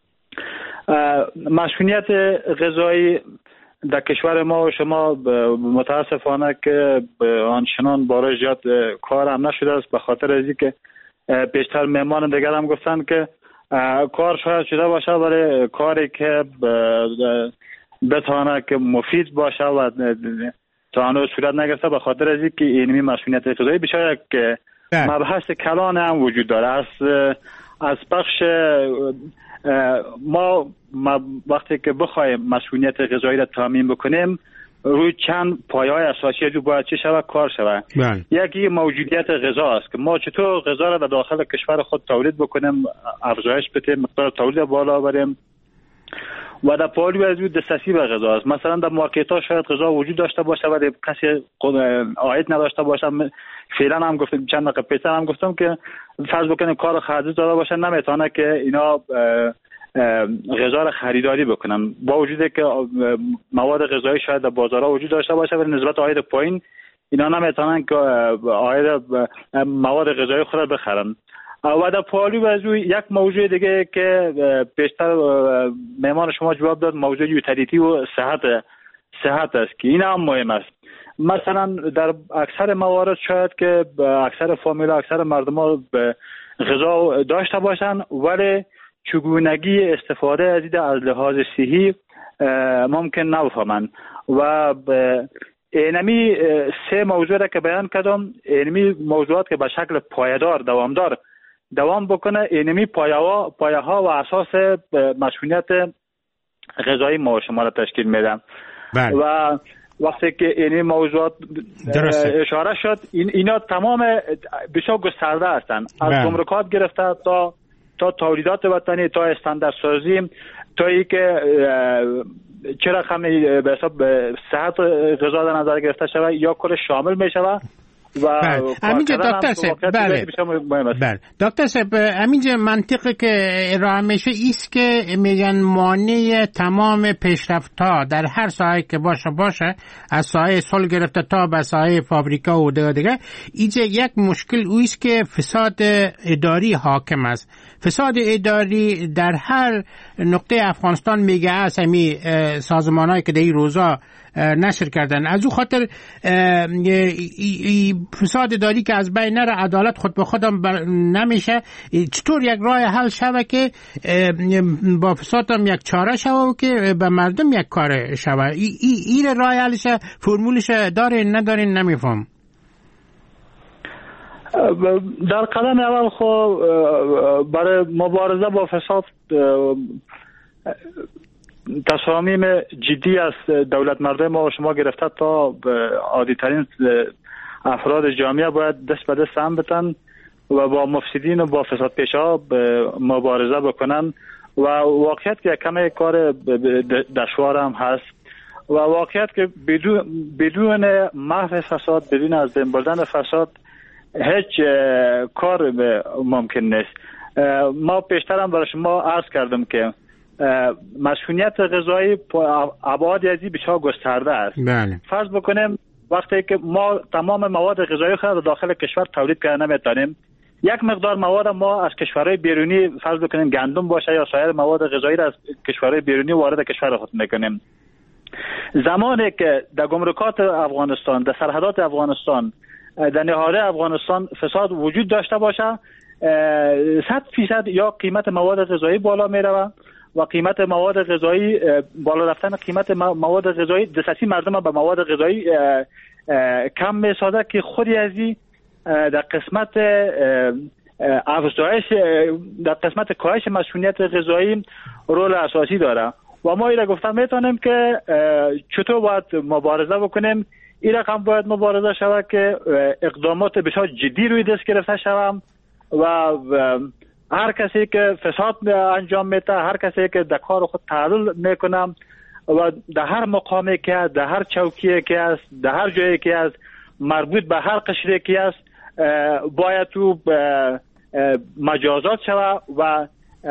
مسئولیت غذایی در کشور ما و شما متاسفانه که آنچنان برای زیاد کار هم نشده است، به خاطر از اینکه بیشتر مهمان دیگر هم گفتن که کار شاید شده باشه ولی کاری که بتونه که مفید باشه و تا هنوز صورت نگرفته، به خاطر از اینکه اینمی مسئولیت غذایی بشه که مبحث کلان هم وجود داره. از بخش ما وقتی که بخوایم مسئولیت غذایی را تامین بکنیم روی چند پایه‌های اساسی جو باید چه شود کار شود. یکی موجودیت غذا است که ما چطور غذا را در داخل کشور خود تولید بکنیم، افزایش بدیم، مقدار تولید بالا بریم و در پالوی از دسترسی به غذا است. مثلا در مارکت ها شاید غذا وجود داشته باشه ولی کسی عاید نداشته باشه. فعلا هم گفتم چند دقیقه پیش هم گفتم که فرض بکنیم کار خرجی داره باشه، نمیتونه که اینا غذا را خریداری بکنن با وجودی که مواد غذایی شاید در بازارها وجود داشته باشه ولی نسبت عاید پایین اینا نمیتونن که عاید مواد غذایی خود را بخرن. و در پالو از یک موضوع دیگه که بیشتر مهمان شما جواب داد، موضوع یوتیلیتی و صحت است که این هم مهم است. مثلا در اکثر موارد شاید که اکثر فامیلا، اکثر مردم ها غذا داشته باشن ولی چگونگی استفاده از این از لحاظ صحی ممکن نفهمن و اینمی 3 موضوع را که بیان کردم، اینمی موضوعات که به شکل پایدار دوامدار دوام بکنه، اینمی پایه ها و اساس مسئولیت غذایی ما شما را تشکیل میدن. و وقتی که این موضوعات اشاره شد اینا تمام بسیار گسترده هستند، از گمرکات گرفته تا تولیدات وطنی، تا استاندارد سازی، تا ای که چه رقمی به حساب صحت غذا در نظر گرفته شود یا کل شامل می شود. همینجا دکتر صاحب دکتر صاحب همینجا منطقی که ارائه میشه ایست که میگن مانع تمام پیشرفت‌ها در هر ساحه که باشه از ساحه صلح گرفته تا به ساحه فابریکا و دیگه اینجا یک مشکل اویست که فساد اداری حاکم است. فساد اداری در هر نقطه افغانستان میگه است، همین سازمان‌هایی که در این روزا نشر کردن از او خاطر فساد اداری که از بین نره، عدالت خود به خودم نمیشه. چطور یک راه حل شوه که با فساد هم یک چاره شوه و که به مردم یک کار شوه؟ این راه حلش فرمولش دارین ندارین نمیفهم. در قدم اول خب برای مبارزه با فساد تصامیم جدی از دولت مردم ما و شما گرفته تا عادی ترین افراد جامعه باید دست به دست هم بتن و با مفسدین و با فساد پیشا مبارزه بکنن و واقعیت که کمی کار دشوار هم هست و واقعیت که بدون محو فساد، بدون از بین بردن فساد هیچ کار ممکن نیست. ما پیشتر هم برای شما عرض کردم که مسئولیت غذایی ابعاد ازی بسیار گسترده است. بله. فرض بکنیم وقتی که ما تمام مواد غذایی خود داخل کشور تولید کردن نمیتونیم، یک مقدار مواد ما از کشورهای بیرونی فرض بکنیم گندم باشه یا سایر مواد غذایی را از کشورهای بیرونی وارد کشور خود میکنیم. زمانی که در گمرکات افغانستان، در سرحدات افغانستان، در نهادهای افغانستان فساد وجود داشته باشه، 100% یا قیمت مواد غذایی بالا میره و قیمت مواد غذایی بالا رفتن قیمت مواد غذایی دسترسی مردم به مواد غذایی کم میسازه که خودی ازی در قسمت افزایش، در قسمت کاهش مسئولیت غذایی رول اساسی داره و ما ایره گفتم میتونیم که چطور باید مبارزه بکنیم. این رقم باید مبارزه شود که اقدامات بسیار جدی روی دست گرفته شود و هر کسی که فساد انجام میده، هر کسی که در کار خود تعلل میکنه و در هر مقامی که است، در هر چوکی که است، در هر جایی که است، مربوط به هر قشری که است، باید تو مجازات شود و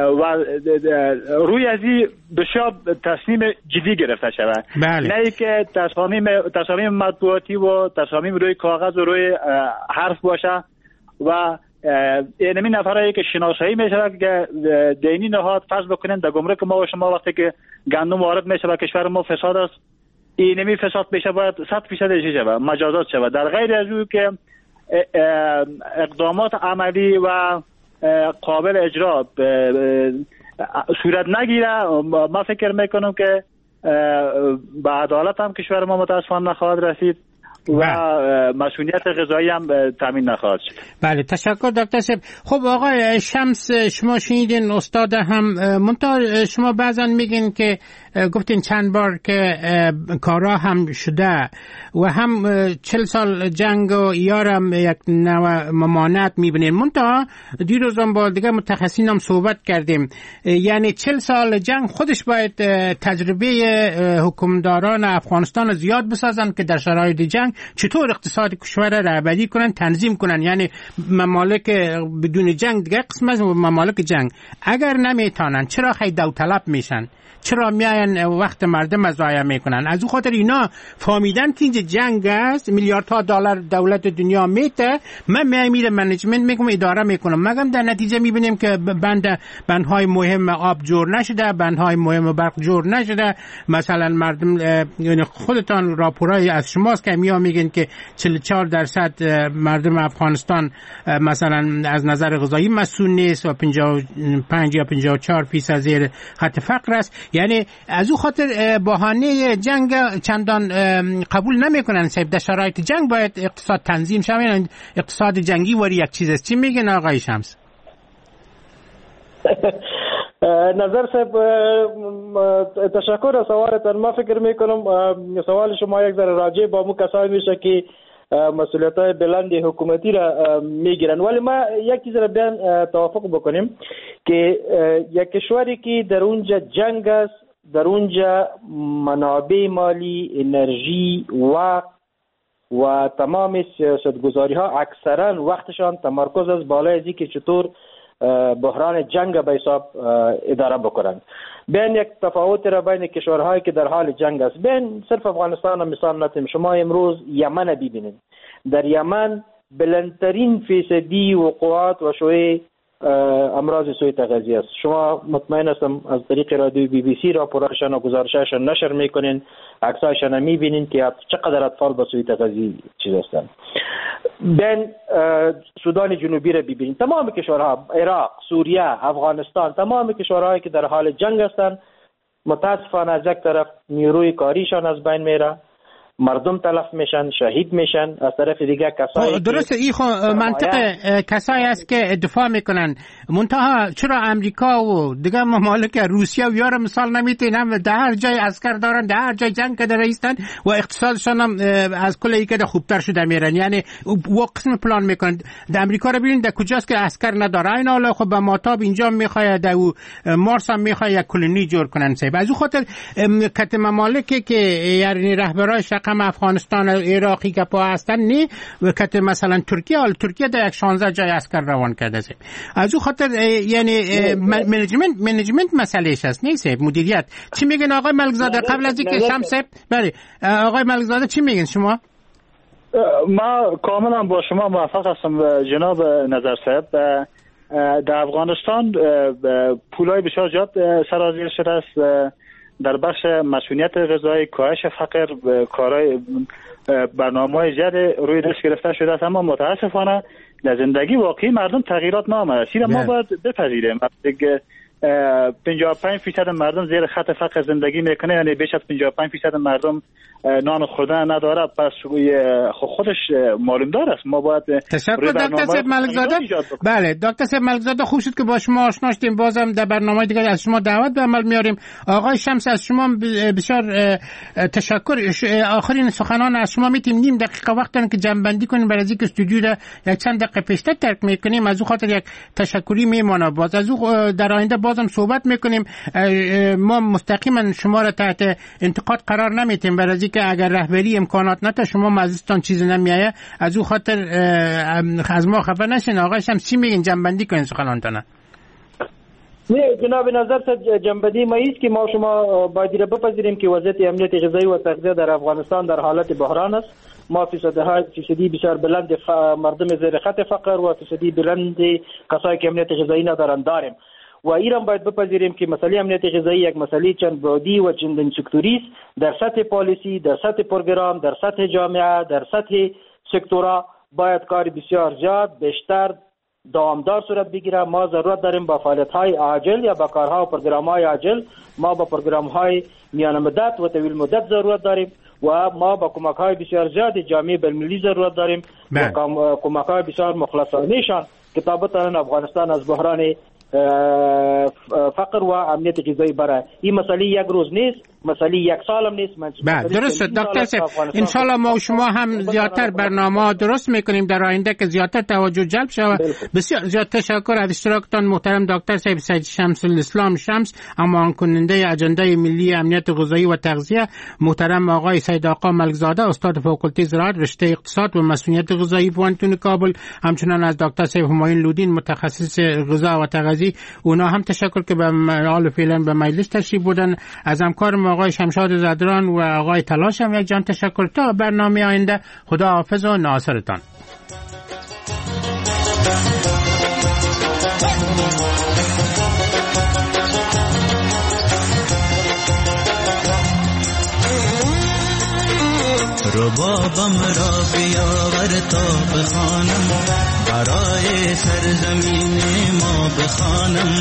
روی ازی بسیار تصمیم جدی گرفته شود. بله. نه که تصامیم مطبوعاتی و تصامیم روی کاغذ و روی حرف باشه و اینمی نفرایی که شناسایی میشه که دینی نهاد فرض بکنین در گمرک ما و شما وقتی که گندم وارد میشه و کشور ما فساد است، اینمی فساد میشه باید 100% اجرا شود، مجازات شود. در غیر از او که اقدامات عملی و قابل اجرا صورت نگیره، ما فکر میکنم که به عدالت هم کشور ما متاسفانه نخواهد رسید و مسئولیت غذایی هم تامین نخواهد شد. بله، تشکر دکتر صاحب. خب آقای شمس، شما شنیدین استاد هم منتها شما بعضا میگین که گفتین چند بار که کارا هم شده و هم 40 سال جنگ و یارم یک نوع ممانعت میبینین. منتها دیروز هم با دیگه متخصصین هم صحبت کردیم، یعنی 40 سال جنگ خودش باید تجربه حکمداران افغانستان زیاد بسازن که در شرایط جنگ چطور اقتصاد کشور را رهبری کنن، تنظیم کنن. یعنی ممالک بدون جنگ دیگه قسم از ممالک جنگ اگر نمیتونن چرا خیلی داوطلب میشن، چرا میاین وقت مردم ضایع میکنن؟ از اون خاطر اینا فهمیدن که اینجا جنگ است، میلیاردها دلار دولت دنیا میته، من میره منیجمنت میکنم، اداره میکنم، مگم در نتیجه میبینیم که بندهای مهم آب جور نشده، بندهای مهم برق جور نشده. مثلا مردم، یعنی خودتان راپورای از شماست که میگن که 44% مردم افغانستان مثلا از نظر غذایی مسئول نیست و 55 یا 54% زیر خط فقر است. یعنی از اون خاطر بهانه جنگ چندان قبول نمیکنن. در شرایط جنگ باید اقتصاد تنظیم شود، اقتصاد جنگی ولی یک چیز است. چی میگن آقای شمس؟ نظر صاحب، تشکر از سوالتان. ما فکر میکنم سوال شما یک ذره راجع با مو کسایی میشه که مسئولیت‌های بلند حکومتی را میگیرن، ولی ما یک چیز را بیان توافق بکنیم که یک کشوری که در اونجا جنگ است، در اونجا منابع مالی، انرژی، وقت و تمام سیاستگذاری ها اکثرا وقتشان تمرکز است بالای ازی که چطور بحران جنگ به حساب اداره بکنن. بین یک تفاوت را بین کشورهایی که در حال جنگ است، بین صرف افغانستان را مثال نتیم، شما امروز یمن ببینید، در یمن بلندترین فیصدی وقوعات و شیوع امراض سوی تغذیه است. شما مطمئن هستم از طریق رادیو BBC راپوراشان و گزارشاشان نشر میکنین، عکساشان میبینین که چقدر اطفال با سوی تغذیه چیز هستند. بین سودان جنوبی را ببینید، تمام کشورها، عراق، سوریه، افغانستان، تمام کشورهایی که در حال جنگ هستند، متاسفانه از یک طرف نیروی کاریشان از بین میره، مردم تلف میشن، شهید میشن، از طرف دیگه کسایی درست این منطق کسایی است که دفاع میکنن. منتها چرا امریکا و دیگه ممالک روسیه و یارو مثال نمیتین، هم در هر جای عسکر دارن، در هر جای جنگ کرده رئیسن و اقتصادشان هم از کل یک خوبتر شده میرن. یعنی و قسم پلان میکنن. در امریکا رو ببینید در کجاست که عسکر نداره، این حالا خب به ماتاب اینجا میخواد در مارس هم میخواد یک کلونی جور کنن. از اون خاطر کت ممالکی که یعنی رهبرایش رقم افغانستان و عراقی که پا هستن نی و کت مثلا ترکیه، حال ترکیه در 16 جای عسکر روان کرده است. از اون خاطر یعنی منیجمنت مسئلهش است، نیست مدیریت. چی میگن آقای ملکزاده قبل از اینکه شمس؟ بله آقای ملکزاده چی میگن شما؟ ما کاملا با شما موافق هستم جناب نظر صاحب. در افغانستان پولای بسیار زیاد سرازیر شده است در بخش مسئولیت غذایی، کاهش فقر، کارهای برنامه‌های زیاد روی دست گرفته شده است، اما متاسفانه در زندگی واقعی مردم تغییرات نامده. چیزی ما باید بپذیریم 55% مردم زیر خط فقر زندگی میکنه، یعنی بیش از 55% مردم نان خوردن نداره. پس خودش معلوم داره است ما باید تشکر دکتر صاحب ملکزاده. بله دکتر صاحب ملکزاده خوب شد که با شما آشنا شدیم. بازم در برنامه دیگه از شما دعوت به عمل میاریم. آقای شمس از شما بسیار تشکر. آخرین سخنان از شما میتیم نیم دقیقه وقت داریم که جمع‌بندی کنیم برای اینکه استودیو را یک چند دقیقه پیشتر ترک میکنیم. از اون خاطر یک تشکری میمونه. باز از اون در آینده بازم صحبت میکنیم. ما مستقیما شما را تحت انتقاد قرار نمیدیم برای اینکه اگر رهبری امکانات نتا شما ازتون چیزی نمیایه. از اون خاطر از ما خفه نشین. آقای شمس چی میگین؟ جنبندی کنین سخنانتونه. جناب نظر جنبندی ما است که ما شما باید بپذیریم که وضعیت امنیت غذایی و تغذیه در افغانستان در حالت بحران است. ما فیصدی بسیار بلند مردم زیر خط فقر و فیصدی بلند کسایی که امنیت غذایی ندارند داریم. و ایران باید بپذیریم که مسئله امنیت غذایی یک مسئله چند بعدی و چند سکتوری است. در سطح پالیسی، در سطح پروگرام، در سطح جامعه، در سطح سکتورها باید کار بسیار زیاد بیشتر دوامدار صورت بگیره. ما ضرورت داریم با فعالیت‌های عاجل یا با کارها و پروگرام‌های عاجل، ما با پروگرام‌های میان مدت و طویل مدت ضرورت داریم و ما با کمک‌های بسیار زیاد جامعه بین‌المللی ضرورت داریم و کمک‌های بسیار مخلصانه‌شان که تا بتوانند افغانستان از بحران فقر و امنیت غذایی برای این مسئله یک روز نیست، مسئله یک سال هم نیست. بله درست دکتر صاحب. ان شاء الله ما و شما هم زیادتر برنامه درست میکنیم در آینده که زیادتر توجه جلب شود. بسیار زیاد تشکر از اشتراکتان محترم دکتر صاحب سید شمس الاسلام شمس، امان کننده اجنده ملی امنیت غذایی و تغذیه، محترم آقای سید آقا ملکزاده استاد فاکولته زراعت رشته اقتصاد و مسئولیت غذایی پوانتون کابل، همچنین از دکتر صاحب همایون لودین متخصص غذا و تغذیه. اونا هم تشکر که به حال فعلا به مجلس تشریف بودن. از همکارم آقای شمشاد زدران و آقای تلاش هم یک جان تشکر. تا برنامه آینده خدا حافظ و ناصرتان. ربابم را بیاور تا بخوانم، برای سرزمین ما بخوانم.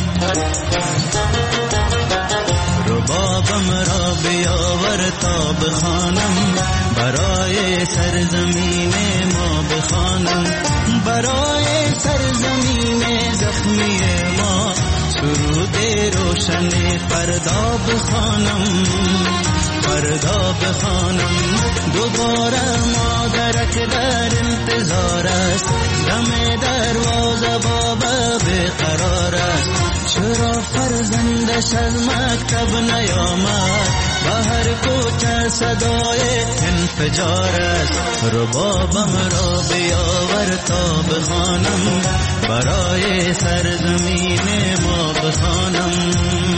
ربابم را بیاور تا بخوانم، برای سرزمین ما بخوانم. برای سرزمین زخمی ما سرود روشن فردا بخوانم، فردا بخوانم. دوباره مادرک در انتظار است، دم دروازه بابا بیقرار است. چرا فرزندش از مکتب نیامد، به هر کوچه صدای انفجار است. ربابم را بیاور تا بخوانم، برای سرزمین ما بخوانم.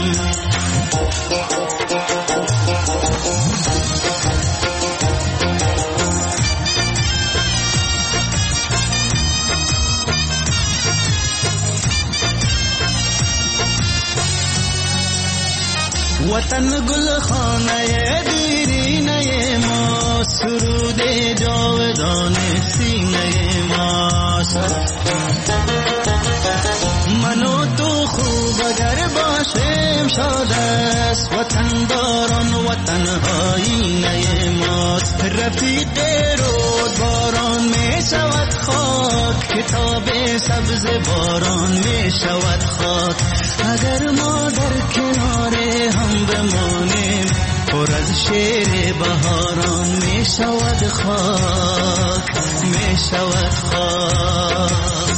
وطن گل خانه دیرینه ما، سرود جاودان سینه ماست. من و تو خوب اگر باشیم شاد است، وطن داران وطن آینه ماست. رفیق رود باران می شود خاک، کتاب سبز باران می شود خاک. اگر ما در کنار هم بمانیم پر از شعر بهاران می شود خاک، می شود خاک.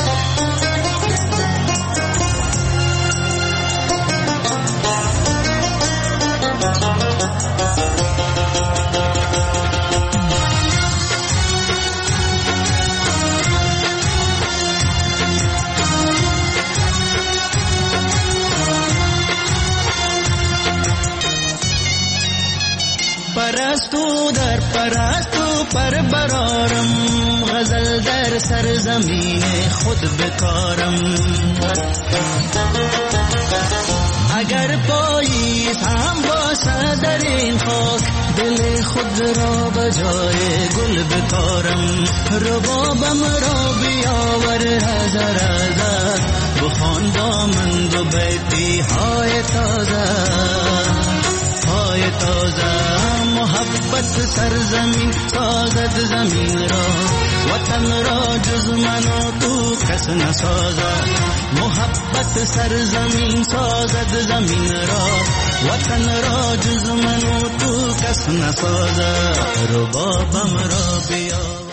پرستو در پرستو پر برارم، غزل در سرزمین خود بکارم. اگر پاییز هم باشد در این خاک، دل خود را به جای گل بکارم. ربابم را بیاور رزه رزه، بخوان با من دو بیتی های تازه های تازه. محبت سرزمین سازد زمین را، وطن را جز من و تو کس نسازد. محبت سرزمین سازد زمین را، وطن را جز من و تو کس نسازد. ربابم را بیاور